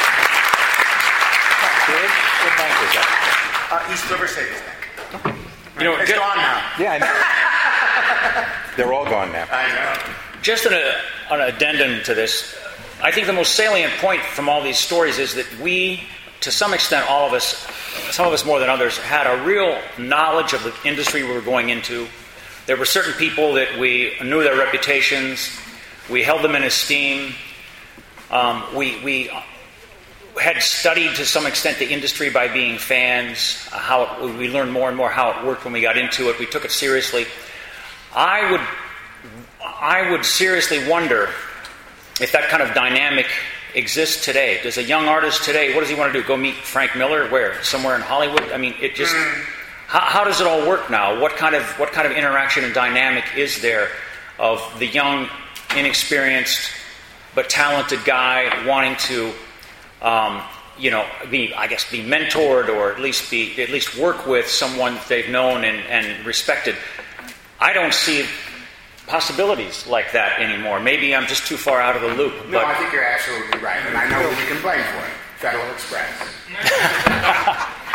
What bank was that? Uh, East River Savings Bank. You know, it's just, gone now. Yeah, I know. They're all gone now. I know. just an, an addendum to this, I think the most salient point from all these stories is that we, to some extent, all of us, some of us more than others, had a real knowledge of the industry we were going into. There were certain people that we knew their reputations, we held them in esteem, um, we, we had studied to some extent the industry by being fans, uh, how it, we learned more and more how it worked when we got into it, we took it seriously. I would, I would seriously wonder if that kind of dynamic exists today. Does a young artist today, what does he want to do? Go meet Frank Miller? Where? Somewhere in Hollywood? I mean, it just... How, how does it all work now? What kind of what kind of interaction and dynamic is there of the young, inexperienced, but talented guy wanting to, um, you know, be, I guess, be mentored or at least be at least work with someone that they've known and, and respected? I don't see possibilities like that anymore. Maybe I'm just too far out of the loop. No, but I think you're absolutely right, and I know who you can blame for it. Federal Express.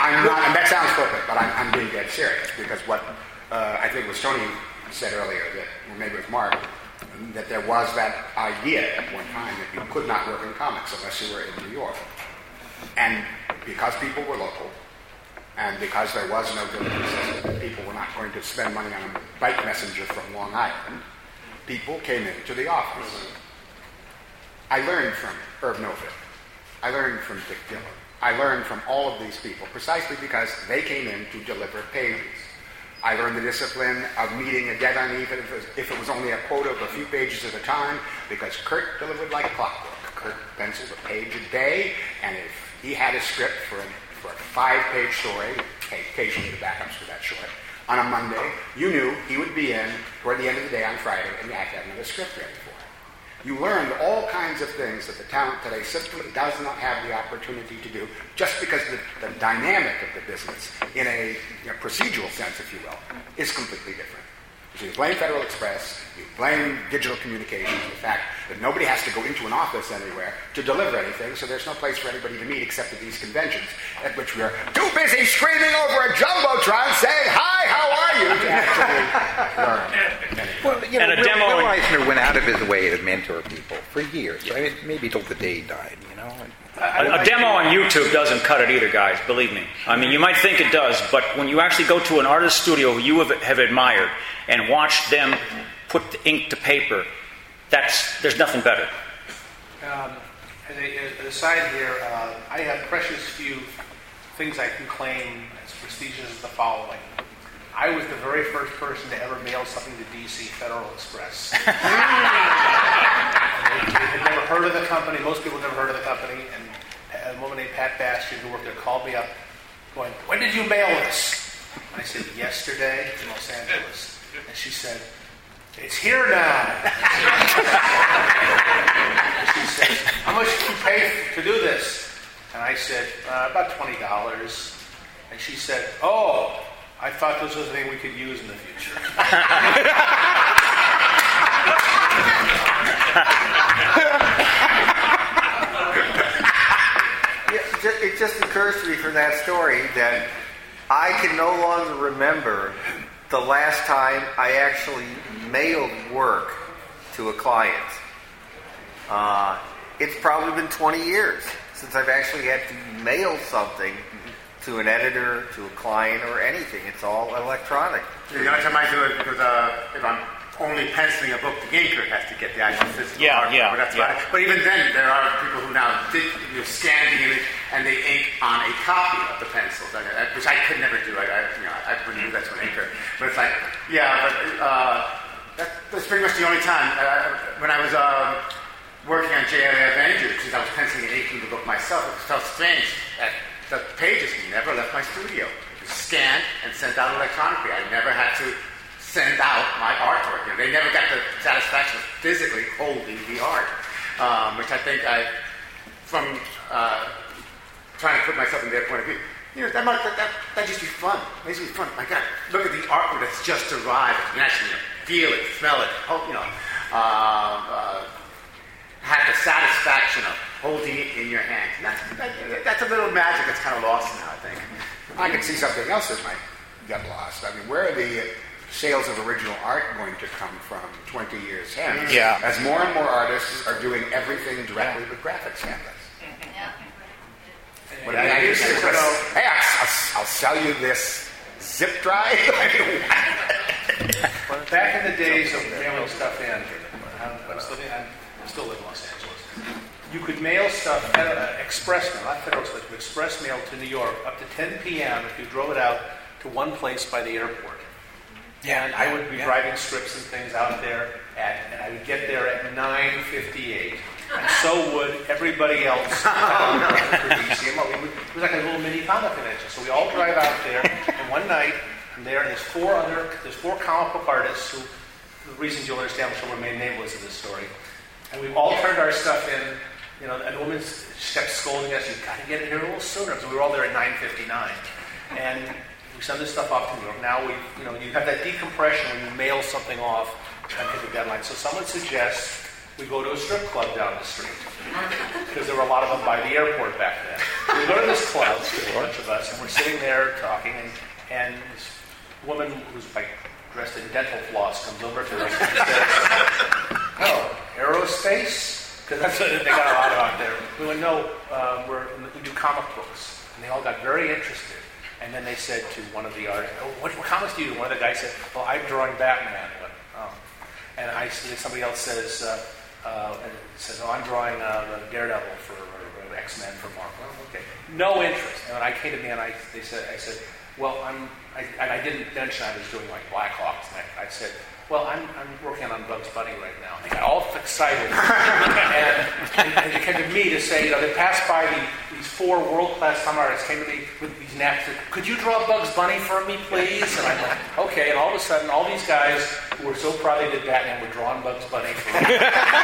I'm not, and that sounds flippant, but I'm, I'm being dead serious because what uh, I think it was Tony said earlier, that, or maybe it was Mark, that there was that idea at one time that you could not work in comics unless you were in New York. And because people were local, and because there was no delivery system, people were not going to spend money on a bike messenger from Long Island, people came into the office. I learned from Herb Novik. I learned from Dick Dillon. I learned from all of these people precisely because they came in to deliver pages. I learned the discipline of meeting a deadline even if it, was, if it was only a quota of a few pages at a time, because Kurt delivered like clockwork. Kurt penciled a page a day, and if he had a script for a, for a five-page story, occasionally the backups were that short, on a Monday, you knew he would be in toward the end of the day on Friday, and you had to have another script ready for him. You learned all kinds of things that the talent today simply does not have the opportunity to do, just because the, the dynamic of the business, in a you know, procedural sense, if you will, is completely different. So you blame Federal Express, you blame digital communications, the fact that nobody has to go into an office anywhere to deliver anything, so there's no place for anybody to meet except at these conventions, at which we're too busy screaming over a Jumbotron saying, "Hi, how are you?" to actually learn. Well, you know, And a Will, demo Will in- Eisner went out of his way to mentor people for years. I mean, maybe till the day he died, you know. And, A, a demo on YouTube doesn't cut it either, guys, believe me. I mean, you might think it does, but when you actually go to an artist studio who you have, have admired and watch them put the ink to paper, that's there's nothing better. Um, as, a, as an aside here, uh, I have precious few things I can claim as prestigious as the following. I was the very first person to ever mail something to D C Federal Express. They had never heard of the company. Most people had never heard of the company. And a woman named Pat Bastian, who worked there, called me up going, "When did you mail this?" And I said, "Yesterday in Los Angeles." And she said, "It's here now." And she says, "How much did you pay to do this?" And I said, uh, "About twenty dollars. And she said, "Oh, I thought this was a thing we could use in the future." Yeah, ju- it just occurs to me from that story that I can no longer remember the last time I actually mailed work to a client. Uh, it's probably been twenty years since I've actually had to mail something to an editor, to a client, or anything. It's all electronic. The only time I do it because uh, if I'm only penciling a book, the inker has to get the actual physical Yeah, artwork, yeah, but that's yeah. about it. But even then, there are people who now did, you know, scan the image and they ink on a copy of the pencils, I- I- which I could never do. I, I, you know, I wouldn't do that to an inker. But it's like, yeah, but uh, that, that's pretty much the only time. Uh, when I was uh, working on J L A Avengers, since I was penciling and inking the book myself, it felt strange that the pages never left my studio. It was scanned and sent out electronically. I never had to send out my artwork. You know, they never got the satisfaction of physically holding the art, um, which I think I, from uh, trying to put myself in their point of view, you know, that might that, that that just be fun. It makes me fun. My God, look at the artwork that's just arrived. You can actually feel it, smell it, hope, you know, uh, uh, have the satisfaction of holding it in your hands. That's, that, that's a little magic that's kind of lost now, I think. I can see something else that might get lost. I mean, where are the sales of original art going to come from twenty years hence? Yeah. As more and more artists are doing everything directly with graphics canvas. What I used to say, hey, I'll, I'll, I'll sell you this zip drive. Back in the days of mailing stuff in, I'm, I'm, still, I'm still live in Los Angeles. You could mail stuff, uh, express mail, not Federal Express, but express mail to New York up to ten p.m. if you drove it out to one place by the airport. Yeah, And I would be yeah. driving strips and things out there, at, and I would get there at nine fifty-eight. And so would everybody else um, for D C M O. It was like a little mini comic convention. So we all drive out there, and one night, I'm there, and there's four other, there's four comic book artists who, the reasons you'll understand, which will remain nameless in this story. And we've all turned our stuff in, you know, and the woman kept scolding us, "You've got to get it here a little sooner." So we were all there at nine fifty-nine. And we send this stuff off to New York. Now we, you know, you have that decompression when you mail something off and hit the deadline. So someone suggests we go to a strip club down the street, because there were a lot of them by the airport back then. we go to this club, a bunch of us, and we're sitting there talking, and, and this woman who's like dressed in dental floss comes over to us and says, "Oh, aerospace?" Because that's what they got a lot out there. We went, "No, uh, we're, we do comic books." And they all got very interested. And then they said to one of the artists, "Oh, what, what comics do you do?" One of the guys said, "Well, I'm drawing Batman." I went, "Oh." And I somebody else says, uh, uh, says, "Oh, I'm drawing uh, Daredevil for or, or X-Men for Marvel." Well, okay, no interest. And when I came to me and I, they said, I said, "Well, I'm," I, and I didn't mention I was doing like Black Hawks. And I, I said, "Well, I'm, I'm working on Bugs Bunny right now." And they got all excited. and, and, and they came to me to say, you know, they passed by the, these four world-class comic artists came to me with these napkins. "Could you draw Bugs Bunny for me, please?" And I'm like, "Okay." And all of a sudden, all these guys who were so proud they did Batman were drawing Bugs Bunny for me.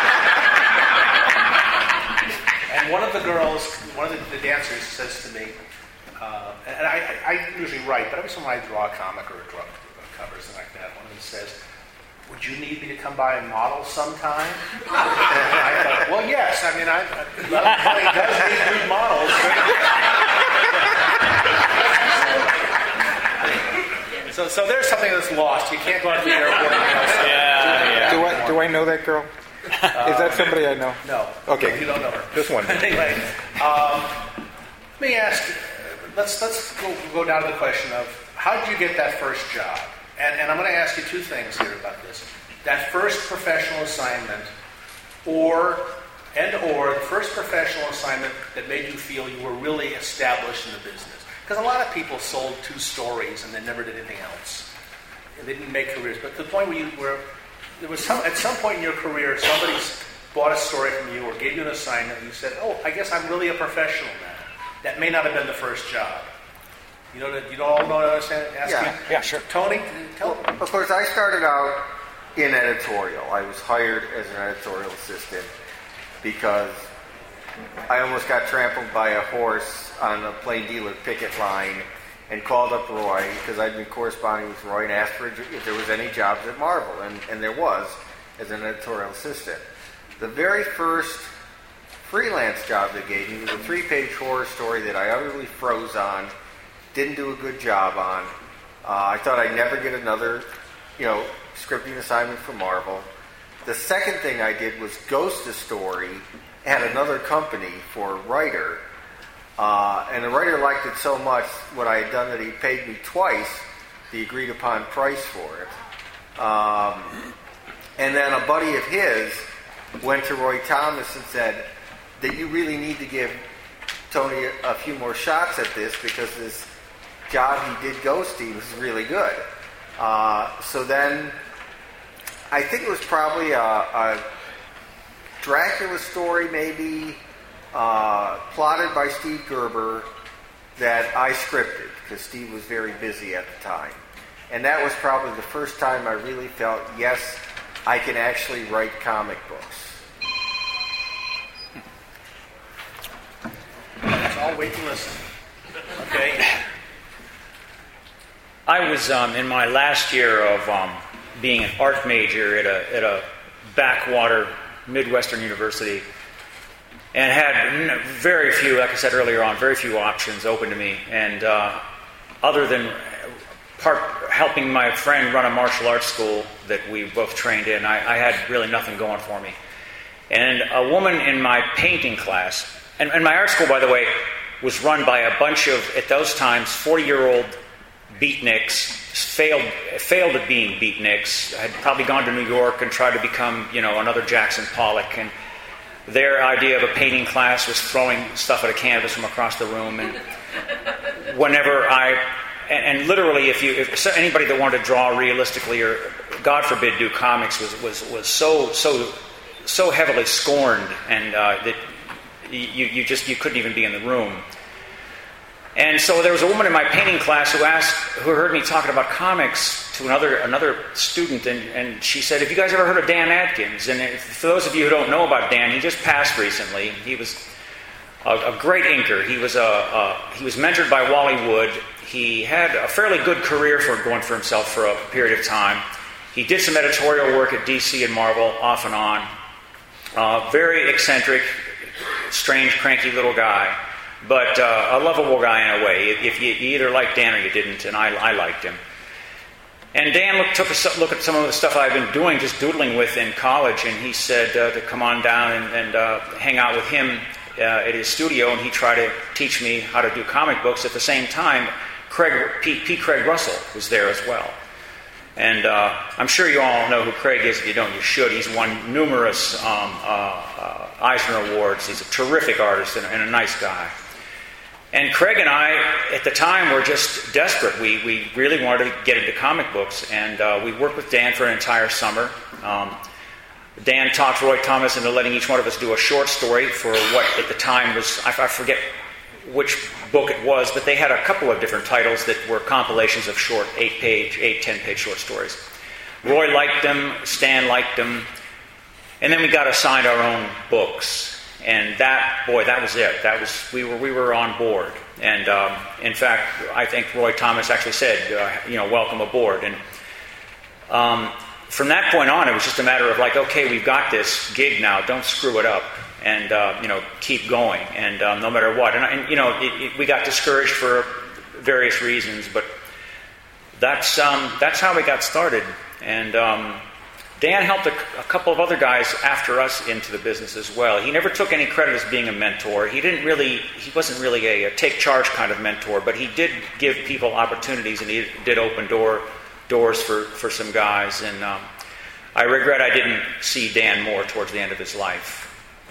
And one of the girls, one of the, the dancers says to me, uh, and I, I usually write, but every time I draw a comic or draw covers and like that, one of them says, "Would you need me to come by and model sometime?" And I thought, well, yes. I mean, I, I it does need good models. so, so there's something that's lost. You can't go out to the airport. And Yeah, yeah. Do I do I know that girl? Is that somebody I know? No. Okay. You don't know her. Just one. Anyway, um, let me ask. Let's let's go, go down to the question of how did you get that first job? And, and I'm going to ask you two things here about this. That first professional assignment, or, and or the first professional assignment that made you feel you were really established in the business. Because a lot of people sold two stories and then never did anything else. And they didn't make careers. But the point where you were, there was some, at some point in your career, somebody bought a story from you or gave you an assignment and you said, "Oh, I guess I'm really a professional now." That may not have been the first job. You know, you don't all know what I understand? Yeah. Yeah, sure. Tony, tell Well, of course, I started out in editorial. I was hired as an editorial assistant because I almost got trampled by a horse on a plain dealer picket line and called up Roy because I'd been corresponding with Roy and asked for if there was any jobs at Marvel, and, and there was as an editorial assistant. The very first freelance job they gave me was a three-page horror story that I utterly froze on, didn't do a good job on. Uh, I thought I'd never get another, you know, scripting assignment for Marvel. The second thing I did was ghost a story at another company for a writer. Uh, and the writer liked it so much, what I had done, that he paid me twice the agreed upon price for it. Um, and then a buddy of his went to Roy Thomas and said that you really need to give Tony a, a few more shots at this because this job he did ghosting was really good. Uh, so then I think it was probably a, a Dracula story maybe uh, plotted by Steve Gerber that I scripted because Steve was very busy at the time. And that was probably the first time I really felt, yes, I can actually write comic books. us. I'll wait and listen. Okay? I was um, in my last year of um, being an art major at a, at a backwater Midwestern university and had very few, like I said earlier on, very few options open to me. And uh, other than part helping my friend run a martial arts school that we both trained in, I, I had really nothing going for me. And a woman in my painting class, and, and my art school, by the way, was run by a bunch of, at those times, forty-year-old beatniks, failed failed at being beatniks, had probably gone to New York and tried to become, you know, another Jackson Pollock. And their idea of a painting class was throwing stuff at a canvas from across the room. And whenever I, and, and literally, if you, if anybody that wanted to draw realistically, or God forbid, do comics, was was was so so so heavily scorned, and uh, that you you just you couldn't even be in the room. And so there was a woman in my painting class who asked, who heard me talking about comics to another another student, and, and she said, "Have you guys ever heard of Dan Adkins?" And if, for those of you who don't know about Dan, he just passed recently. He was a, a great inker. He was a, a he was mentored by Wally Wood. He had a fairly good career for going for himself for a period of time. He did some editorial work at D C and Marvel off and on. Uh, very eccentric, strange, cranky little guy. but uh, a lovable guy in a way. If you, you either liked Dan or you didn't, and I, I liked him. And Dan look, took a look at some of the stuff I've been doing, just doodling with in college, and he said uh, to come on down and, and uh, hang out with him uh, at his studio, and he tried to teach me how to do comic books. At the same time, Craig, P. P. Craig Russell was there as well. And uh, I'm sure you all know who Craig is. If you don't, you should. He's won numerous um, uh, uh, Eisner Awards. He's a terrific artist and, and a nice guy. And Craig and I, at the time, were just desperate. We we really wanted to get into comic books, and uh, we worked with Dan for an entire summer. Um, Dan talked Roy Thomas into letting each one of us do a short story for what at the time was, I, I forget which book it was, but they had a couple of different titles that were compilations of short eight-page, eight, ten-page short stories. Roy liked them, Stan liked them, and then we got assigned our own books. And that, boy, that was it. That was we were we were on board. And um, in fact, I think Roy Thomas actually said, uh, you know, welcome aboard. And um, from that point on, it was just a matter of like, okay, we've got this gig now. Don't screw it up, and uh, you know, keep going. And um, no matter what. And, and you know, it, it, we got discouraged for various reasons, but that's um, that's how we got started. And um, Dan helped a, a couple of other guys after us into the business as well. He never took any credit as being a mentor. He didn't really, he wasn't really a, a take charge kind of mentor, but he did give people opportunities, and he did open door doors for, for some guys. And um, I regret I didn't see Dan more towards the end of his life.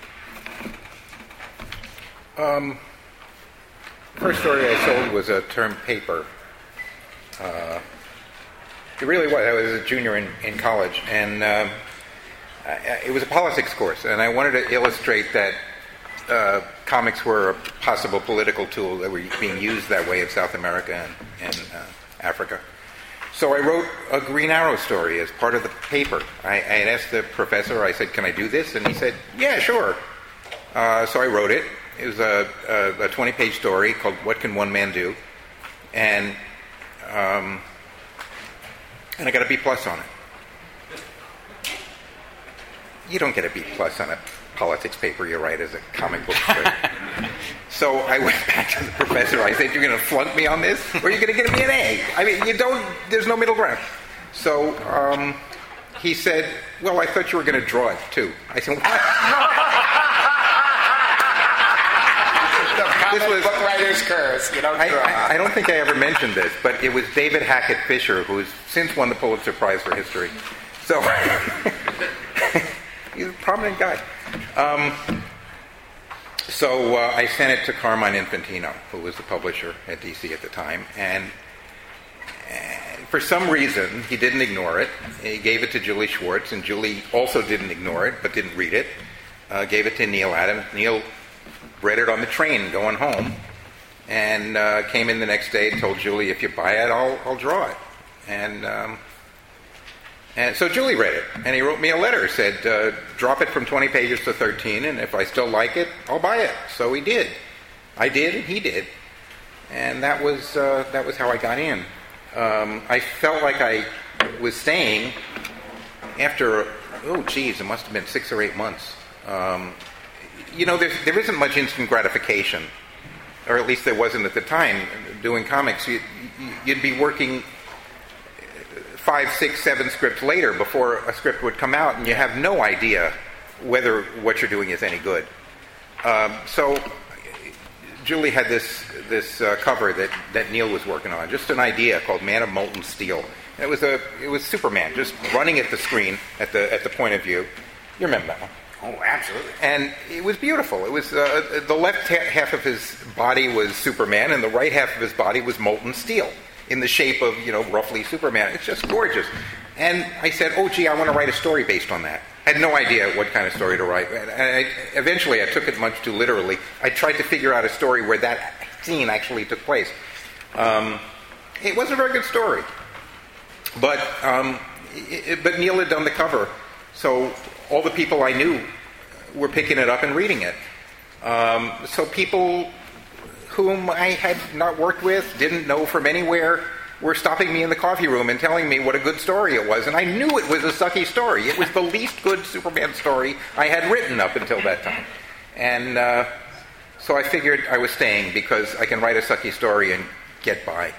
Um, first story I sold was a term paper. Uh, It really was. I was a junior in, in college, and um, I, it was a politics course, and I wanted to illustrate that uh, comics were a possible political tool that were being used that way in South America and, and uh, Africa. So I wrote a Green Arrow story as part of the paper. I, I had asked the professor, I said, can I do this? And he said, yeah, sure. Uh, so I wrote it. It was a, a, a twenty-page story called What Can One Man Do? And... Um, And I got a B plus on it. You don't get a B plus on a politics paper you write as a comic book strip. So I went back to the professor. I said, "You're going to flunk me on this, or you're going to get me an A." I mean, you don't. There's no middle ground. So um, he said, "Well, I thought you were going to draw it too." I said, "What?" This was book writer's curse. You don't I, draw. I, I don't think I ever mentioned this, but it was David Hackett Fisher, who's since won the Pulitzer Prize for History. So he's a prominent guy. Um, so uh, I sent it to Carmine Infantino, who was the publisher at D C at the time, and uh, for some reason he didn't ignore it. He gave it to Julie Schwartz, and Julie also didn't ignore it, but didn't read it. Uh, gave it to Neil Adams. Neil read it on the train going home, and uh, came in the next day and told Julie, if you buy it, I'll, I'll draw it. And um, and so Julie read it, and he wrote me a letter, said, uh, drop it from twenty pages to thirteen, and if I still like it, I'll buy it. So he did. I did, and he did. And that was, uh, that was how I got in. Um, I felt like I was staying after, oh, geez, it must have been six or eight months. Um, You know, there, there isn't much instant gratification, or at least there wasn't at the time. Doing comics, you, you'd be working five, six, seven scripts later before a script would come out, and you have no idea whether what you're doing is any good. Um, so Julie had this this uh, cover that, that Neil was working on, just an idea called Man of Molten Steel. And it was a it was Superman just running at the screen at the at the point of view. You remember that one? Oh, absolutely. And it was beautiful. It was uh, the left ha- half of his body was Superman, and the right half of his body was molten steel in the shape of, you know, roughly Superman. It's just gorgeous. And I said, oh, gee, I want to write a story based on that. I had no idea what kind of story to write. And I, eventually, I took it much too literally. I tried to figure out a story where that scene actually took place. Um, it wasn't a very good story. But, um, it, but Neil had done the cover. So all the people I knew were picking it up and reading it. Um, so people whom I had not worked with, didn't know from anywhere, were stopping me in the coffee room and telling me what a good story it was. And I knew it was a sucky story. It was the least good Superman story I had written up until that time. And uh, So I figured I was staying because I can write a sucky story and get by.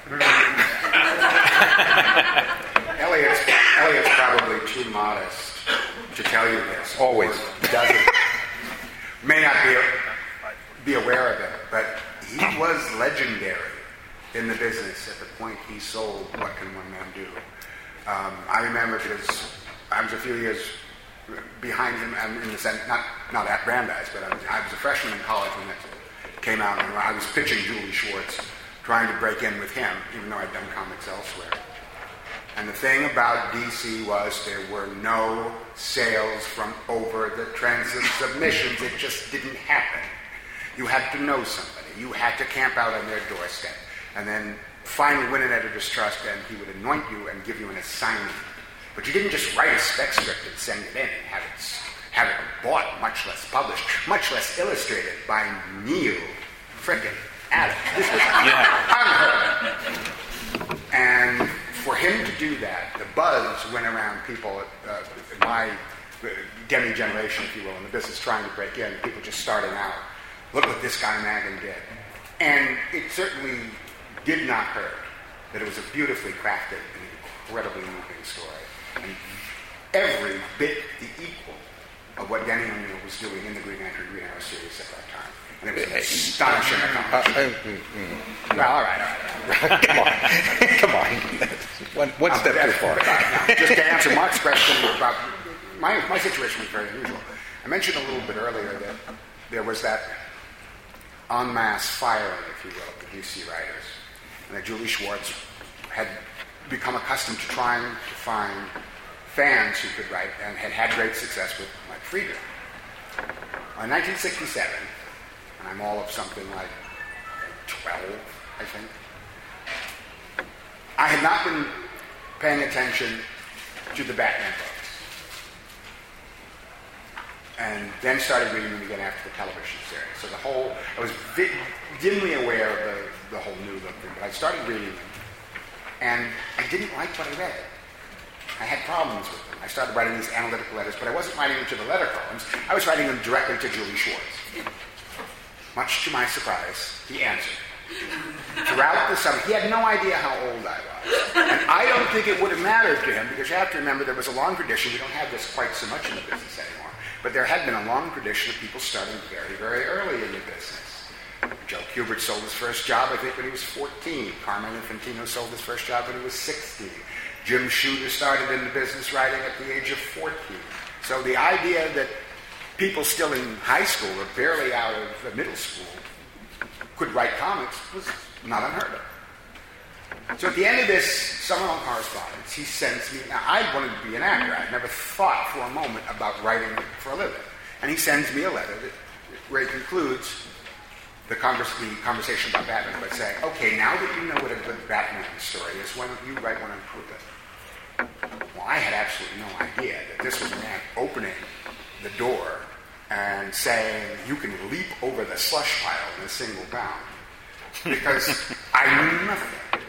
Elliot's, Elliot's probably too modest to tell you this. Always. Or doesn't. May not be, be aware of it, but he was legendary in the business at the point he sold What Can One Man Do? Um, I remember because I was a few years behind him, and in the sense, not, not at Brandeis, but I was, I was a freshman in college when it came out, and I was pitching Julie Schwartz, trying to break in with him, even though I'd done comics elsewhere. And the thing about D C was there were no sales from over the transit submissions. It just didn't happen. You had to know somebody. You had to camp out on their doorstep. And then finally win an editor's trust, and he would anoint you and give you an assignment. But you didn't just write a spec script and send it in and have it, have it bought, much less published, much less illustrated by Neil frickin' Adams. This was yeah. unheard of. And for him to do that, the buzz went around people, uh, in my uh, demi-generation, if you will, in the business trying to break in, people just starting out. Look what this guy Magan did. And it certainly did not hurt that it was a beautifully crafted and incredibly moving story. And every bit the equal of what Denny O'Neil was doing in the Green Lantern Green Arrow series at that time. And it was an astonishing accomplishment. Uh, uh, mm, well, all right, all right. Come on. Come on. One, one step too far. Now, just to answer Mark's question about my, my situation was very unusual. I mentioned a little bit earlier that there was that en masse firing, if you will, of the D C writers. And that Julie Schwartz had become accustomed to trying to find fans who could write and had had great success with Mike Friedman. In nineteen sixty-seven, and I'm all of something like twelve, I think, I had not been paying attention to the Batman books. And then started reading them again after the television series. So the whole, I was vi- dimly aware of the, the whole new look thing, but I started reading them. And I didn't like what I read. I had problems with them. I started writing these analytical letters, but I wasn't writing them to the letter columns. I was writing them directly to Julie Schwartz. Much to my surprise, he answered. Throughout the summer, he had no idea how old I was. And I don't think it would have mattered to him, because you have to remember there was a long tradition. We don't have this quite so much in the business anymore. But there had been a long tradition of people starting very, very early in the business. Joe Kubert sold his first job, I think, when he was fourteen. Carmine Infantino sold his first job when he was sixteen. Jim Shooter started in the business writing at the age of fourteen. So the idea that people still in high school or barely out of the middle school could write comics was not unheard of. So at the end of this summer-long correspondence, he sends me, now I wanted to be an actor. I never thought for a moment about writing for a living. And he sends me a letter that, where he concludes the, converse, the conversation about Batman by saying, okay, now that you know what a good Batman story is, why don't you write one on Kruger? Well, I had absolutely no idea that this was a man opening the door and saying, you can leap over the slush pile in a single bound. Because I knew nothing.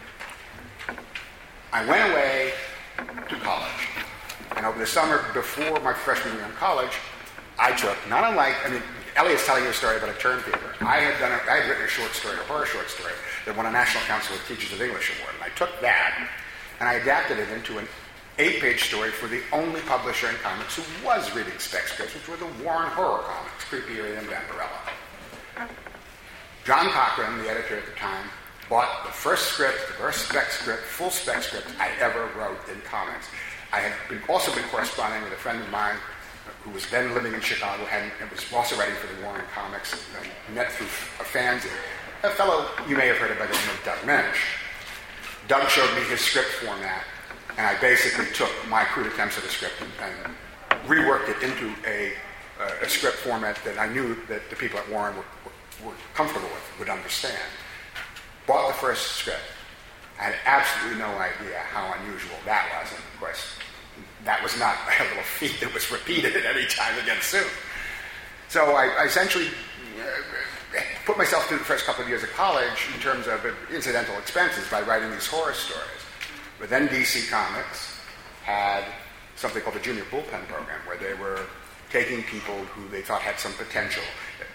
I went away to college. And over the summer before my freshman year in college, I took, not unlike, I mean, Elliot's telling you a story about a term paper. I had done, a, I had written a short story, a horror short story, that won a National Council of Teachers of English award. And I took that, and I adapted it into an eight-page story for the only publisher in comics who was reading spec scripts, which were the Warren Horror Comics, Creepy Eerie and Vampirella. John Cochran, the editor at the time, bought the first script, the first spec script, full spec script I ever wrote in comics. I had been, also been corresponding with a friend of mine who was then living in Chicago and was also writing for the Warren Comics, and met through a fanzine, a fellow you may have heard of by the name of Doug Mensch. Doug showed me his script format, and I basically took my crude attempts at a script and, and reworked it into a, uh, a script format that I knew that the people at Warren were, were, were comfortable with, would understand. Bought the first script. I had absolutely no idea how unusual that was, and of course, that was not a little feat that was repeated at any time again soon. So I, I essentially uh, put myself through the first couple of years of college in terms of incidental expenses by writing these horror stories. But then D C Comics had something called the Junior Bullpen Program, where they were taking people who they thought had some potential.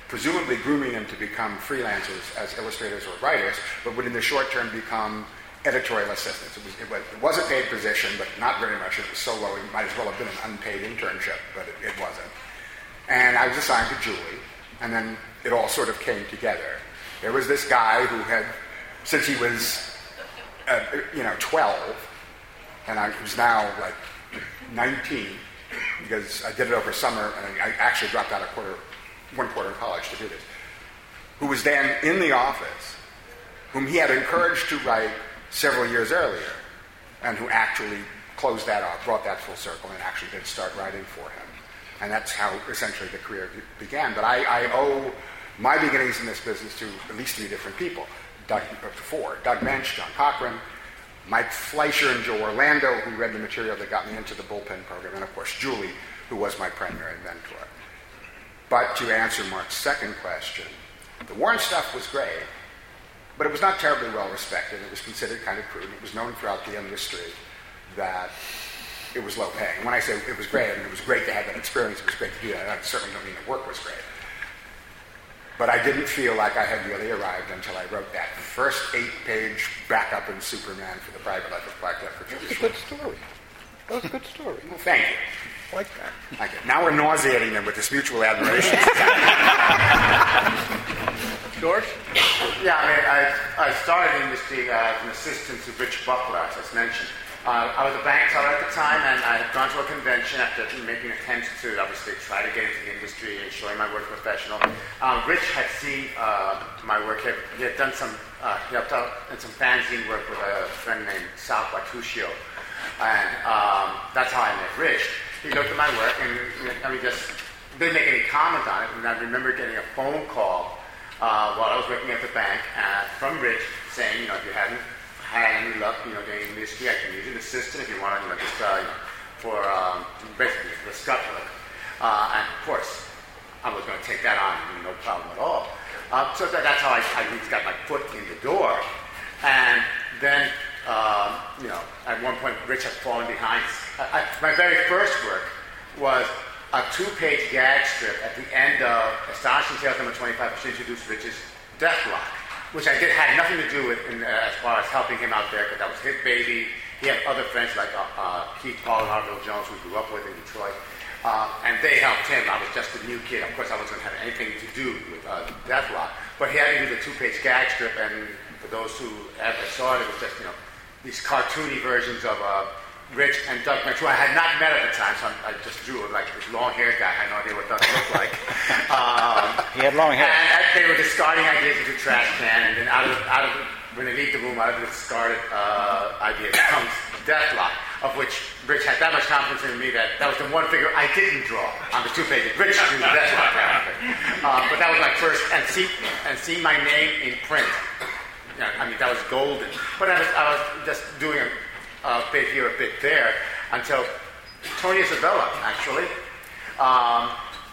presumably grooming them to become freelancers as illustrators or writers, but would in the short term become editorial assistants. It, was, it, was, it was a paid position, but not very much. It was so low, it might as well have been an unpaid internship, but it, it wasn't. And I was assigned to Julie, and then it all sort of came together. There was this guy who had, since he was, uh, you know, twelve, and I was now like nineteen, because I did it over summer, and I actually dropped out of quarter, one quarter of college to do this, who was then in the office, whom he had encouraged to write several years earlier, and who actually closed that off, brought that full circle, and actually did start writing for him. And that's how essentially the career be- began. But I, I owe my beginnings in this business to at least three different people. Doug, uh, four. Doug Bench, John Cochran, Mike Fleischer, and Joe Orlando, who read the material that got me into the bullpen program, and of course Julie, who was my primary mentor. But to answer Mark's second question, the Warren stuff was great, but it was not terribly well respected. It was considered kind of crude. It was known throughout the industry that it was low paying. When I say it was great, I mean it was great to have that experience. It was great to do that. I certainly don't mean the work was great. But I didn't feel like I had really arrived until I wrote that first eight-page backup in Superman for the Private Life of Clark Kent for That was Julie a good Schwartz. story. That was a good story. Well, thank you. I like that. Thank you. Now we're nauseating them with this mutual admiration. George? Yeah, I mean, I, I started in the industry uh, as an assistant to Rich Buckler, as I was mentioned. Uh, I was a bank teller at the time, and I had gone to a convention after making attempts to obviously try to get into the industry and showing my work professional. Um, Rich had seen uh, my work. He had, he had done some, uh, he helped out in some fanzine work with a friend named Sal Quatuccio, and um, that's how I met Rich. He looked at my work, and I mean, just didn't make any comment on it. And I remember getting a phone call uh, while I was working at the bank uh, from Rich saying, you know, if you hadn't had any luck, you know, doing industry, I can use an assistant if you want to, you know, just uh, you know, for um, basically the scut work. Uh, and of course, I was going to take that on, no problem at all. Uh, so that, that's how I, I at least got my foot in the door. And then, um, you know, at one point, Rich had fallen behind. I, I, my very first work was a two-page gag strip at the end of Astonishing Tales number twenty-five, which introduced Rich's Deathlock, which I did had nothing to do with in, uh, as far as helping him out there, because that was his baby. He had other friends like uh, uh, Keith Paul and Harville Jones, who he grew up with in Detroit, uh, and they helped him. I was just a new kid. Of course, I wasn't going to have anything to do with uh, Deathlock, but he had me do the two-page gag strip, and for those who ever saw it, it was just, you know, these cartoony versions of uh, Rich and Doug Bench, who I had not met at the time, so I just drew like this long-haired guy. I had no idea what Doug looked like. Um, He had long hair. And they were discarding ideas into the trash can, and then out of, out of when they leave the room, out of the discarded uh, ideas comes Deathlock, of which Rich had that much confidence in me that that was the one figure I didn't draw on the two pages. Rich drew the Deathlock character. Uh, but that was my first, and see, and see my name in print. You know, I mean, that was golden. But I was, I was just doing a a bit here, a bit there, until Tony Isabella, actually. Um,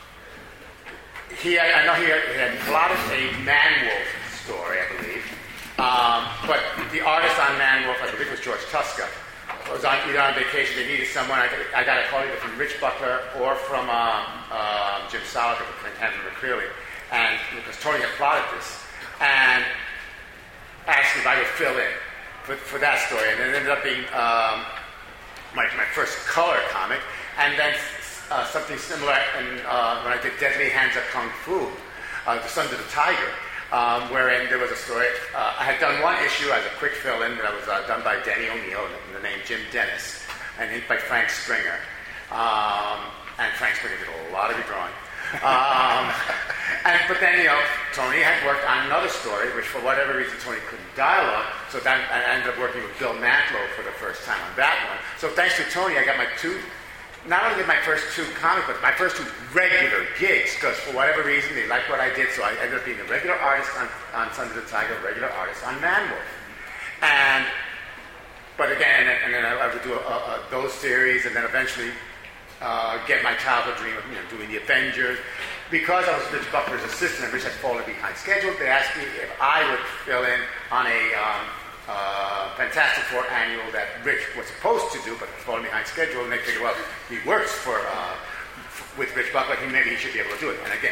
he had, I know he had, he had plotted a Man-Wolf story, I believe. Um, but the artist on Man-Wolf, I believe it was George Tuska, was on, either on vacation. They needed someone. I, I got a call either from Rich Buckler or from um, um, Jim Solomon and Andrew McCreely. And because Tony had plotted this, and asked me if I would fill in For, for that story, and it ended up being um, my, my first color comic, and then uh, something similar in, uh, when I did Deadly Hands of Kung Fu, uh, The Sons of the Tiger, um, wherein there was a story. Uh, I had done one issue as a quick fill-in that was uh, done by Denny O'Neill, and the name Jim Dennis, and inked by Frank Springer. Um, and Frank Springer did a lot of the drawing. Um, and, but then, you know, Tony had worked on another story, which for whatever reason Tony couldn't dialogue, so then I ended up working with Bill Mantlo for the first time on that one. So thanks to Tony, I got my two, not only did my first two comic books, my first two regular gigs, because for whatever reason they liked what I did, so I ended up being a regular artist on, on Sons of the Tiger, regular artist on Man-Wolf. And, but again, and then, and then I would do a, a, a, those series, and then eventually Uh, get my childhood dream of, you know, doing the Avengers. Because I was Rich Buckler's assistant and Rich had fallen behind schedule, they asked me if I would fill in on a um, uh, Fantastic Four annual that Rich was supposed to do, but fallen behind schedule. And they figured, well, he works for uh, f- with Rich Buckler, he maybe he should be able to do it. And again,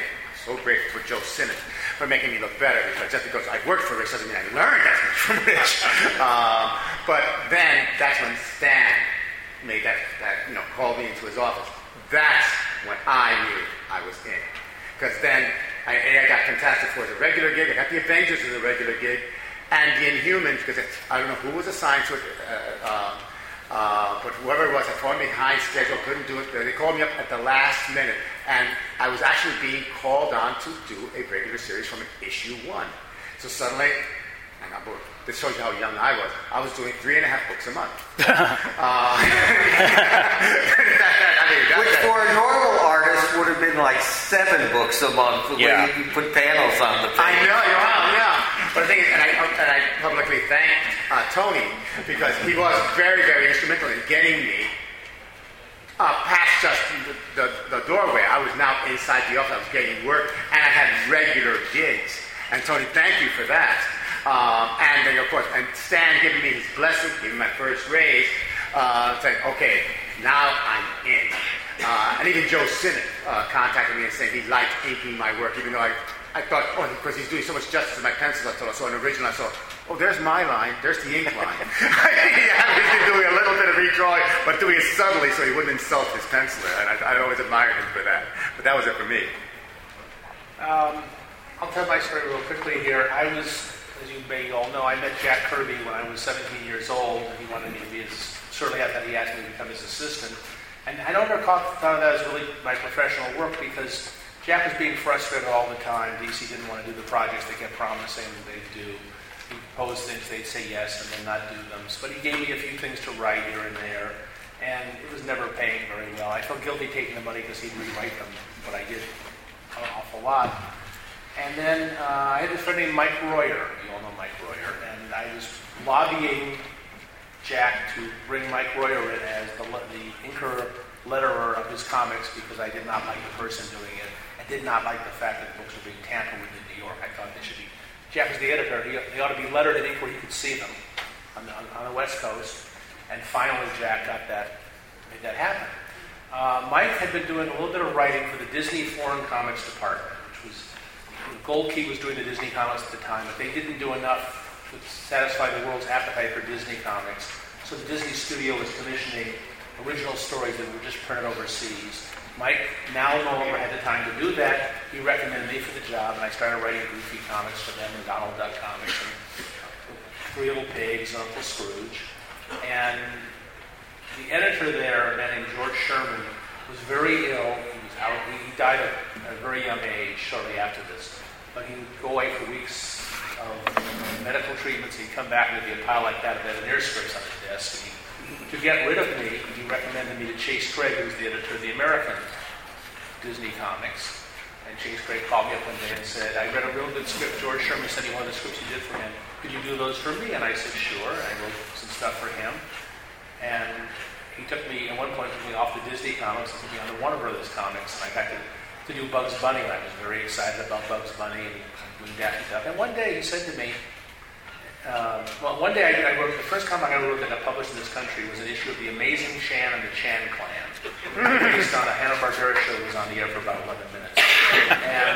so grateful for Joe Sinnott for making me look better, because just because I worked for Rich doesn't mean I learned as much from Rich. um, but then that's when Stan made that, that, you know, called me into his office. That's when I knew I was in. Because then I, I got Fantastic Four as a regular gig, I got the Avengers as a regular gig, and the Inhumans, because I don't know who was assigned to it, uh, uh, uh, but whoever it was, I fallen behind schedule, couldn't do it. They called me up at the last minute, and I was actually being called on to do a regular series from issue one. So suddenly, I got bored. This shows you how young I was. I was doing three and a half books a month. uh, Which for a normal artist would have been like seven books a month, the Yeah. way you put panels on the page. I know, you're right, yeah. But the thing is, and I, and I publicly thanked uh, Tony, because he was very, very instrumental in getting me uh, past just the, the, the doorway. I was now inside the office, I was getting work, and I had regular gigs. And Tony, thank you for that. Um, and then, of course, and Stan giving me his blessing, giving me my first raise, uh, saying, okay, now I'm in. Uh, and even Joe Sinnott uh, contacted me and said he liked inking my work, even though I, I thought, oh, because he's doing so much justice to my pencils. I thought I saw an original, I saw, oh, there's my line, there's the ink line. He was doing a little bit of redrawing, but doing it subtly so he wouldn't insult his penciler. And I, I always admired him for that. But that was it for me. Um, I'll tell my story real quickly here. I was, as you may all know, I met Jack Kirby when I was seventeen years old, and he wanted me to be his, certainly after he asked me to become his assistant. And I don't recall thought that was really my professional work, because Jack was being frustrated all the time. D C didn't want to do the projects they kept promising they'd do. He proposed things, they'd say yes and then not do them. But he gave me a few things to write here and there, and it was never paying very well. I felt guilty taking the money because he'd rewrite them, but I did an awful lot. And then uh, I had a friend named Mike Royer. You all know Mike Royer. And I was lobbying Jack to bring Mike Royer in as the, the inker letterer of his comics, because I did not like the person doing it. I did not like the fact that the books were being tampered with in New York. I thought they should be, Jack was the editor, he, they ought to be lettered in ink where he could see them on the, on, on the West Coast. And finally Jack got that, made that happen. Uh, Mike had been doing a little bit of writing for the Disney Foreign Comics Department, which was, Gold Key was doing the Disney comics at the time, but they didn't do enough to satisfy the world's appetite for Disney comics. So the Disney studio was commissioning original stories that were just printed overseas. Mike now no longer had the time to do that. He recommended me for the job, and I started writing Goofy comics for them, and Donald Duck comics, and Three Little Pigs, and Uncle Scrooge. And the editor there, a man named George Sherman, was very ill. He was out. He died at a very young age shortly after this. But he would go away for weeks of medical treatments. He'd come back and there'd be a pile like that of engineer scripts on his desk. And he, to get rid of me, he recommended me to Chase Craig, who was the editor of the American Disney comics. And Chase Craig called me up one day and said, I read a real good script. George Sherman sent you one of the scripts you did for him. Could you do those for me? And I said, sure. And I wrote some stuff for him. And he took me, at one point, took me off the Disney comics and put me on the Warner Brothers comics. And I got to, to do Bugs Bunny. And I was very excited about Bugs Bunny and doing Daffy Duck. And one day he said to me, uh, well, one day I, I wrote, the first comic I wrote that got published in this country was an issue of The Amazing Chan and the Chan Clan, based on a Hanna-Barbera show that was on the air for about eleven minutes. And,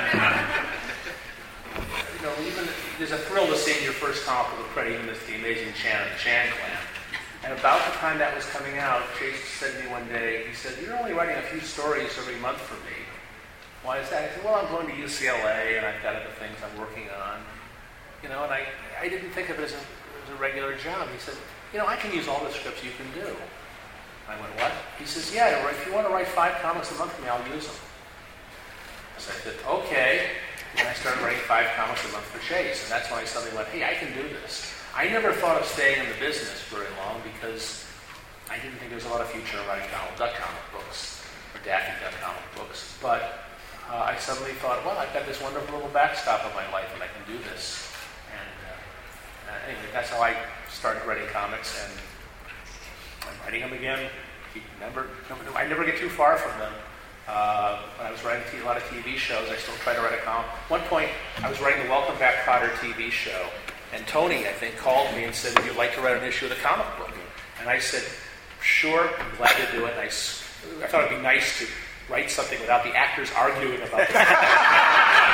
you know, even, there's a thrill to seeing your first comic with a credit, even as The Amazing Chan and the Chan Clan. And about the time that was coming out, Chase said to me one day, he said, you're only writing a few stories every month for me. Why is that? I said, well, I'm going to U C L A, and I've got other things I'm working on. You know, and I, I didn't think of it as a, as a regular job. He said, you know, I can use all the scripts you can do. I went, what? He says, yeah, if you want to write five comics a month for me, I'll use them. So I said, okay. And I started writing five comics a month for Chase, and that's when I suddenly went, hey, I can do this. I never thought of staying in the business very long because I didn't think there was a lot of future in writing Donald Duck comic books or Daffy Duck comic books. But uh, I suddenly thought, well, I've got this wonderful little backstop of my life, and I can do this. And uh, uh, anyway, that's how I started writing comics, and I'm writing them again. Never, never, I never get too far from them. Uh, when I was writing t- a lot of T V shows, I still try to write a comic. One point, I was writing the Welcome Back, Kotter T V show, and Tony, I think, called me and said, would you like to write an issue of the comic book? And I said, sure, I'm glad to do it. And I, I thought it'd be nice to write something without the actors arguing about it.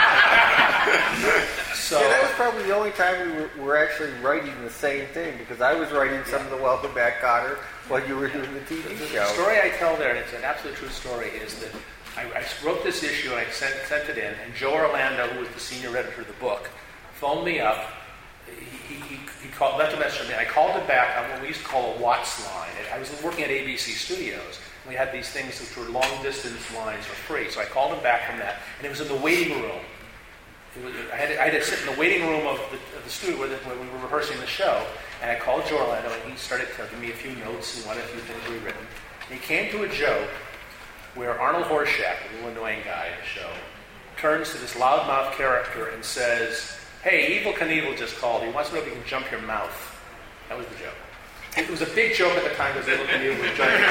probably the only time we were, were actually writing the same thing, because I was writing some of the Welcome Back, Kotter, while you were doing the T V The show. story I tell there, and it's an absolute true story, is that I, I wrote this issue and I sent, sent it in, and Joe Orlando, who was the senior editor of the book, phoned me up. He, he, he called, left a message for me. I called him back on what we used to call a Watts line. I was working at A B C Studios. And we had these things which were long-distance lines for free. So I called him back from that, and it was in the waiting room. It was, I, had to, I had to sit in the waiting room of the, of the studio where, the, where we were rehearsing the show, and I called Joe Orlando, and he started telling me a few notes and wanted a few things rewritten. And he came to a joke where Arnold Horshack, the little annoying guy in the show, turns to this loudmouth character and says, "Hey, Evel Knievel just called. He wants to know if you can jump your mouth." That was the joke. It was a big joke at the time because Evel Knievel was jumping.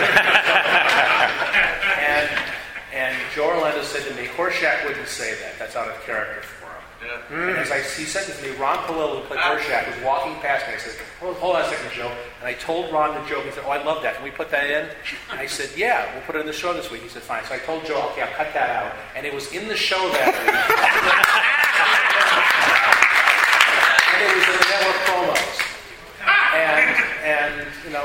and and Joe Orlando said to me, "Horshack wouldn't say that. That's out of character for him." Yeah. Mm. And as I, he said to me, Ron Palillo, who played Horshack, was walking past me. I said, "Hold, hold on a second, Joe." And I told Ron the joke. He said, "Oh, I love that. Can we put that in?" And I said, "Yeah, we'll put it in the show this week." He said, "Fine." So I told Joe, "Okay, I'll cut that out." And it was in the show that week. And it was in the network promos. And, and you know,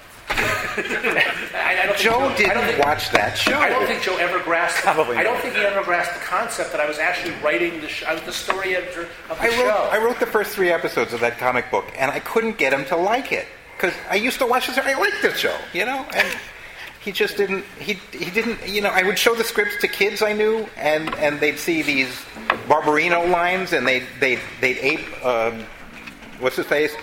I, I don't Joe think didn't I don't think, watch that show. I don't think Joe ever grasped. Probably I don't not. think he ever grasped the concept that I was actually writing the, sh- I was the story editor of the I wrote, show. I wrote the first three episodes of that comic book, and I couldn't get him to like it because I used to watch this. I liked this show, you know, and he just didn't. He he didn't. You know, I would show the scripts to kids I knew, and, and they'd see these Barbarino lines, and they they they'd ape. Um, what's his face?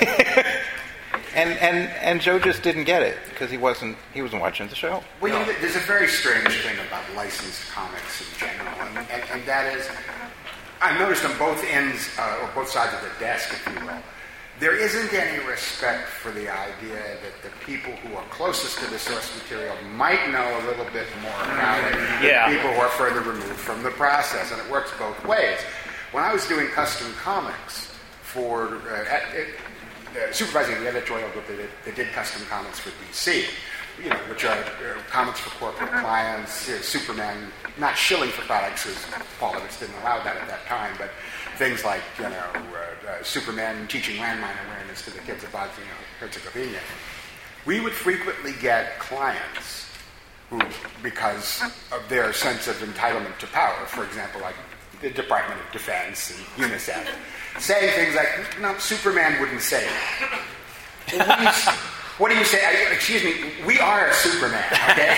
And, and and Joe just didn't get it because he wasn't he wasn't watching the show. Well, you know, there's a very strange thing about licensed comics in general, and, and, and that is, I've noticed on both ends, uh, or both sides of the desk, if you will, there isn't any respect for the idea that the people who are closest to the source material might know a little bit more about it than Yeah. people who are further removed from the process, and it works both ways. When I was doing custom comics for uh, at, at, Uh, supervising the editorial group that did, that did custom comics for D C, you know, which are uh, comics for corporate clients, uh, Superman, not shilling for products, as Paul Evans didn't allow that at that time, but things like, you know, uh, uh, Superman teaching landmine awareness to the kids of Bosnia and Herzegovina. We would frequently get clients who, because of their sense of entitlement to power, for example, like the Department of Defense and UNICEF, saying things like, "No, Superman wouldn't say that." Well, what, do you, what do you say? I, excuse me, we are a Superman, okay?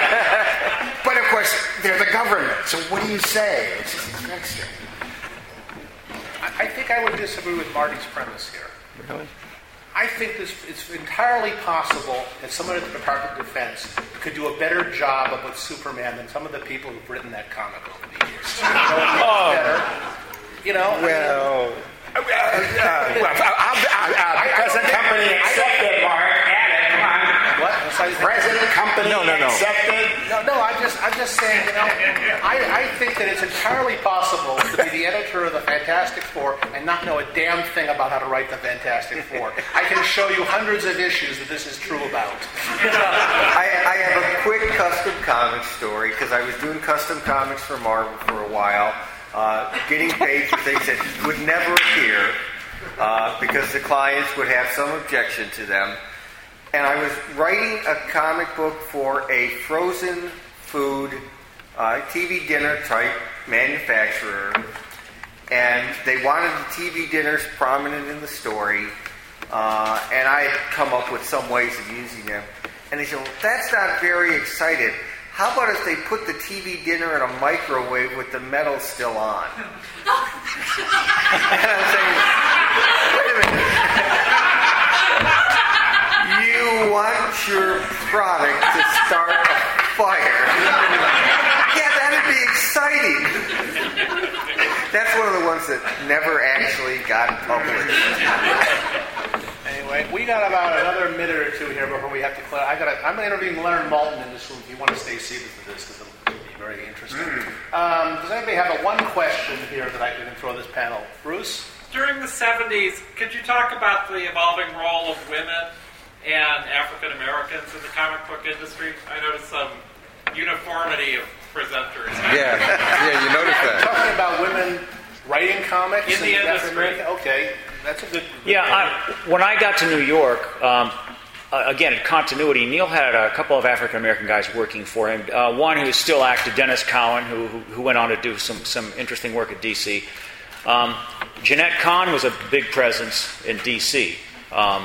But of course, they're the government, so what do you say? It's just it's very strange. I, I think I would disagree with Marty's premise here. Really? I think this, it's entirely possible that someone at the Department of Defense could do a better job of with Superman than some of the people who've written that comic over the years. Oh. Better. You know? Well, Uh, uh, well, uh, uh, uh, present company accepted, Mark. Add it, come on. What? Sorry, Present company No, no, no. accepted. No, no, I'm just, I'm just saying, you know, I, I think that it's entirely possible to be the editor of the Fantastic Four and not know a damn thing about how to write the Fantastic Four. I can show you hundreds of issues that this is true about. I, I have a quick custom comic story because I was doing custom comics for Marvel for a while, uh, getting paid for things that would never appear uh, because the clients would have some objection to them. And I was writing a comic book for a frozen food uh, T V dinner type manufacturer, and they wanted the T V dinners prominent in the story, uh, and I had come up with some ways of using them. And they said, "Well, that's not very exciting. How about if they put the T V dinner in a microwave with the metal still on?" And I'm saying, wait a minute. You want your product to start a fire. Yeah, that'd be exciting. That's one of the ones that never actually got published. Anyway, we got about another minute or two here before we have to clear. I got. I'm interviewing Leonard Maltin in this room. If you want to stay seated for this, because it'll be very interesting. Um, does anybody have a one question here that I can throw this panel? Bruce? During the seventies, could you talk about the evolving role of women and African Americans in the comic book industry? I noticed some uniformity of presenters. yeah, yeah, you noticed that. Talking about women writing comics In the African industry. American? Okay, that's a good. good Yeah, thing. I, when I got to New York, um, uh, again, continuity, Neil had a couple of African American guys working for him. Uh, one who is still active, Dennis Cowan, who, who, who went on to do some, some interesting work at D C. Um, Jeanette Kahn was a big presence in D C um,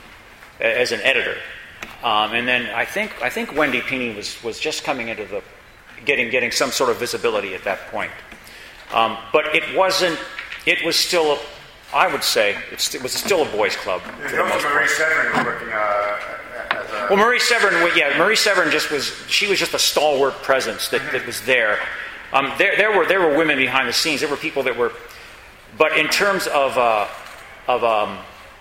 as an editor. Um, and then I think I think Wendy Pini was, was just coming into the getting getting some sort of visibility at that point. Um, but it wasn't. It was still, a, I would say, it's, it was still a boys' club. There's for the also most Marie part. Severin working uh, as a... Well, Marie Severin, wa- yeah, Marie Severin just was. She was just a stalwart presence that, that was there. Um, there. There were there were women behind the scenes. There were people that were, but in terms of uh, of um,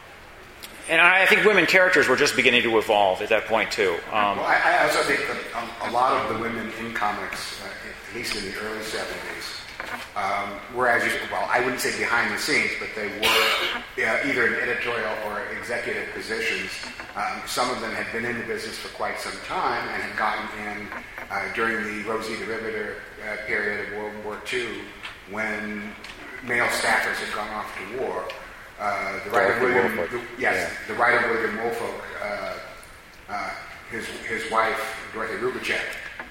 and I think women characters were just beginning to evolve at that point too. Um, Well, I, I also think that a, a lot of the women in comics, uh, at least in the early seventies, um, were, as you well, I wouldn't say behind the scenes, but they were uh, either in editorial or executive positions. Um, some of them had been in the business for quite some time and had gotten in uh, during the Rosita Riveter uh, period of World War Two, when male staffers had gone off to war. Uh, the writer Dorothy William, Woolfolk. the, yes, the writer William Woolfolk, uh, uh, his his wife Dorothy Rubicek,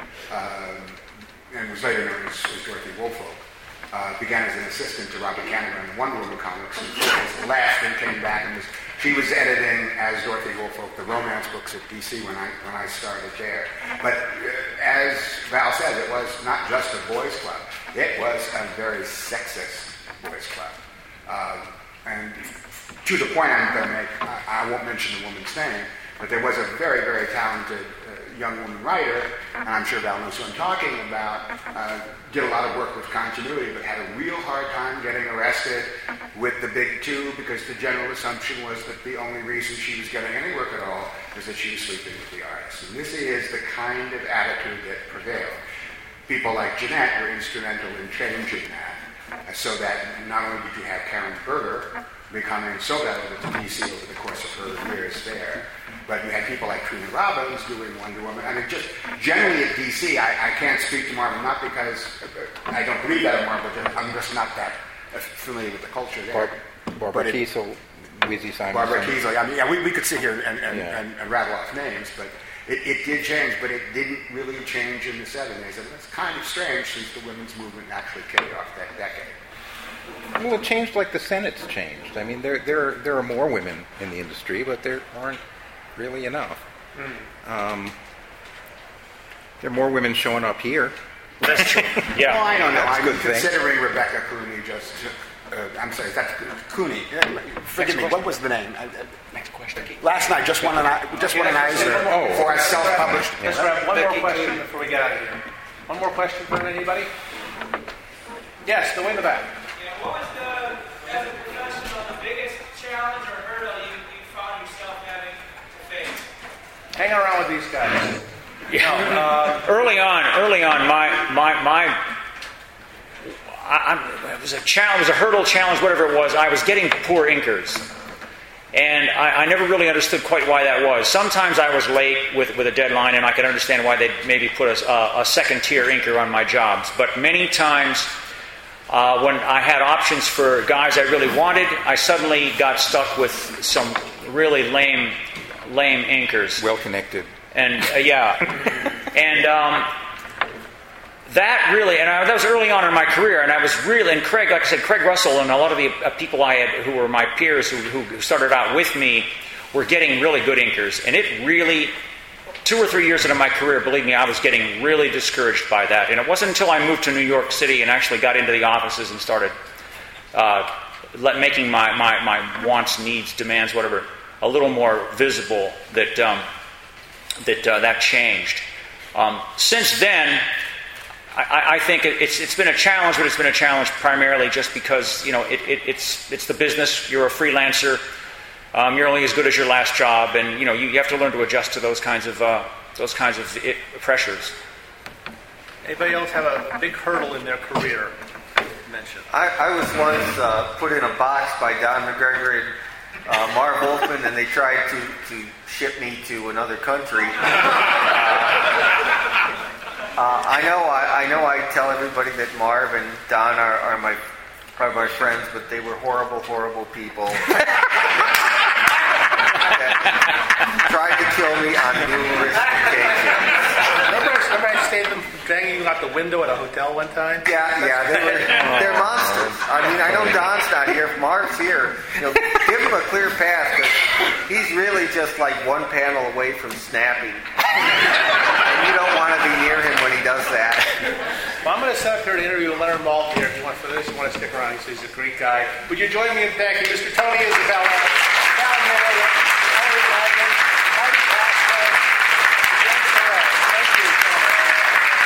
um, and was later known as, as Dorothy Woolfolk, uh, began as an assistant to Robert Cannon in Wonder Woman comics, and left and came back and was she was editing as Dorothy Woolfolk the romance books at D C when I when I started there. But uh, as Val said, it was not just a boys' club; it was a very sexist boys' club. Um, And to the point I'm going to make, I, I won't mention the woman's name, but there was a very, very talented uh, young woman writer, and I'm sure Val knows who I'm talking about, uh, did a lot of work with continuity, but had a real hard time getting arrested with the big two because the general assumption was that the only reason she was getting any work at all was that she was sleeping with the artist. And this is the kind of attitude that prevailed. People like Jeanette were instrumental in changing that. So that not only did you have Karen Berger becoming so relevant to D C over the course of her years there, but you had people like Trina Robbins doing Wonder Woman. I mean, just generally at D C, I, I can't speak to Marvel, not because I don't believe that in Marvel, just, I'm just not that familiar with the culture there. Bar- Barbara But it- Kiesel, Weezy Simon. Barbara Kiesel. I mean, yeah, we, we could sit here and, and, Yeah. and, and rattle off names, but it, it did change, but it didn't really change in the seventies. And it's kind of strange since the women's movement actually kicked off that decade. Well, it changed like the Senate's changed. I mean, there there there are more women in the industry, but there aren't really enough. Um, there are more women showing up here. That's true. Well, Yeah. I don't know. That's a I'm good thing. considering Rebecca Cooney just. Uh, I'm sorry, that's Cooney. Yeah, Forgive me. What was the name? I- I- Next question. Last night, just one an I- just one an Eisner Oh. for a self-published. Let's grab one more question before we get out of here. One more question from anybody? Yes, the way in the back. Yeah, what was the, as a professional, the biggest challenge or hurdle you, you found yourself having to face? Hang around with these guys. No, uh, Early on, early on, my my my. I, I, it was a challenge, it was a hurdle challenge, whatever it was. I was getting poor inkers, and I, I never really understood quite why that was. Sometimes I was late with, with a deadline, and I could understand why they'd maybe put a, a, a second-tier inker on my jobs. But many times, uh, when I had options for guys I really wanted, I suddenly got stuck with some really lame, lame inkers. Well connected. And uh, yeah, and um, that really, and I, that was early on in my career, and I was really, and Craig, like I said, Craig Russell and a lot of the uh, people I had who were my peers who, who started out with me were getting really good inkers, and it really, two or three years into my career, believe me, I was getting really discouraged by that, and it wasn't until I moved to New York City and actually got into the offices and started uh, let, making my, my, my wants, needs, demands, whatever, a little more visible that um, that uh, that changed. Um, since then, I, I think it, it's it's been a challenge, but it's been a challenge primarily just because you know it, it, it's it's the business. You're a freelancer. Um, you're only as good as your last job, and you know you, you have to learn to adjust to those kinds of uh, those kinds of it, pressures. anybody else have a, a big hurdle in their career to mention? I, I was once uh, put in a box by Don McGregor and uh, Marv Wolfman, and they tried to, to ship me to another country. Uh, I know I, I know I tell everybody that Marv and Don are, are my by my friends, but they were horrible, horrible people. Tried to kill me on numerous occasions. Remember, remember I stayed them banging you out the window at a hotel one time? Yeah, yeah, they were, they're monsters. I mean, I know Don's not here. If Marv's here, you know, give him a clear path, because he's really just like one panel away from snapping. And you don't want to be near him when he does that. Well, I'm going to set up here to interview Leonard Maltin here. If you want for this, you want to stick around. He's a Greek guy. Would you join me in thanking Mister Tony Isabella?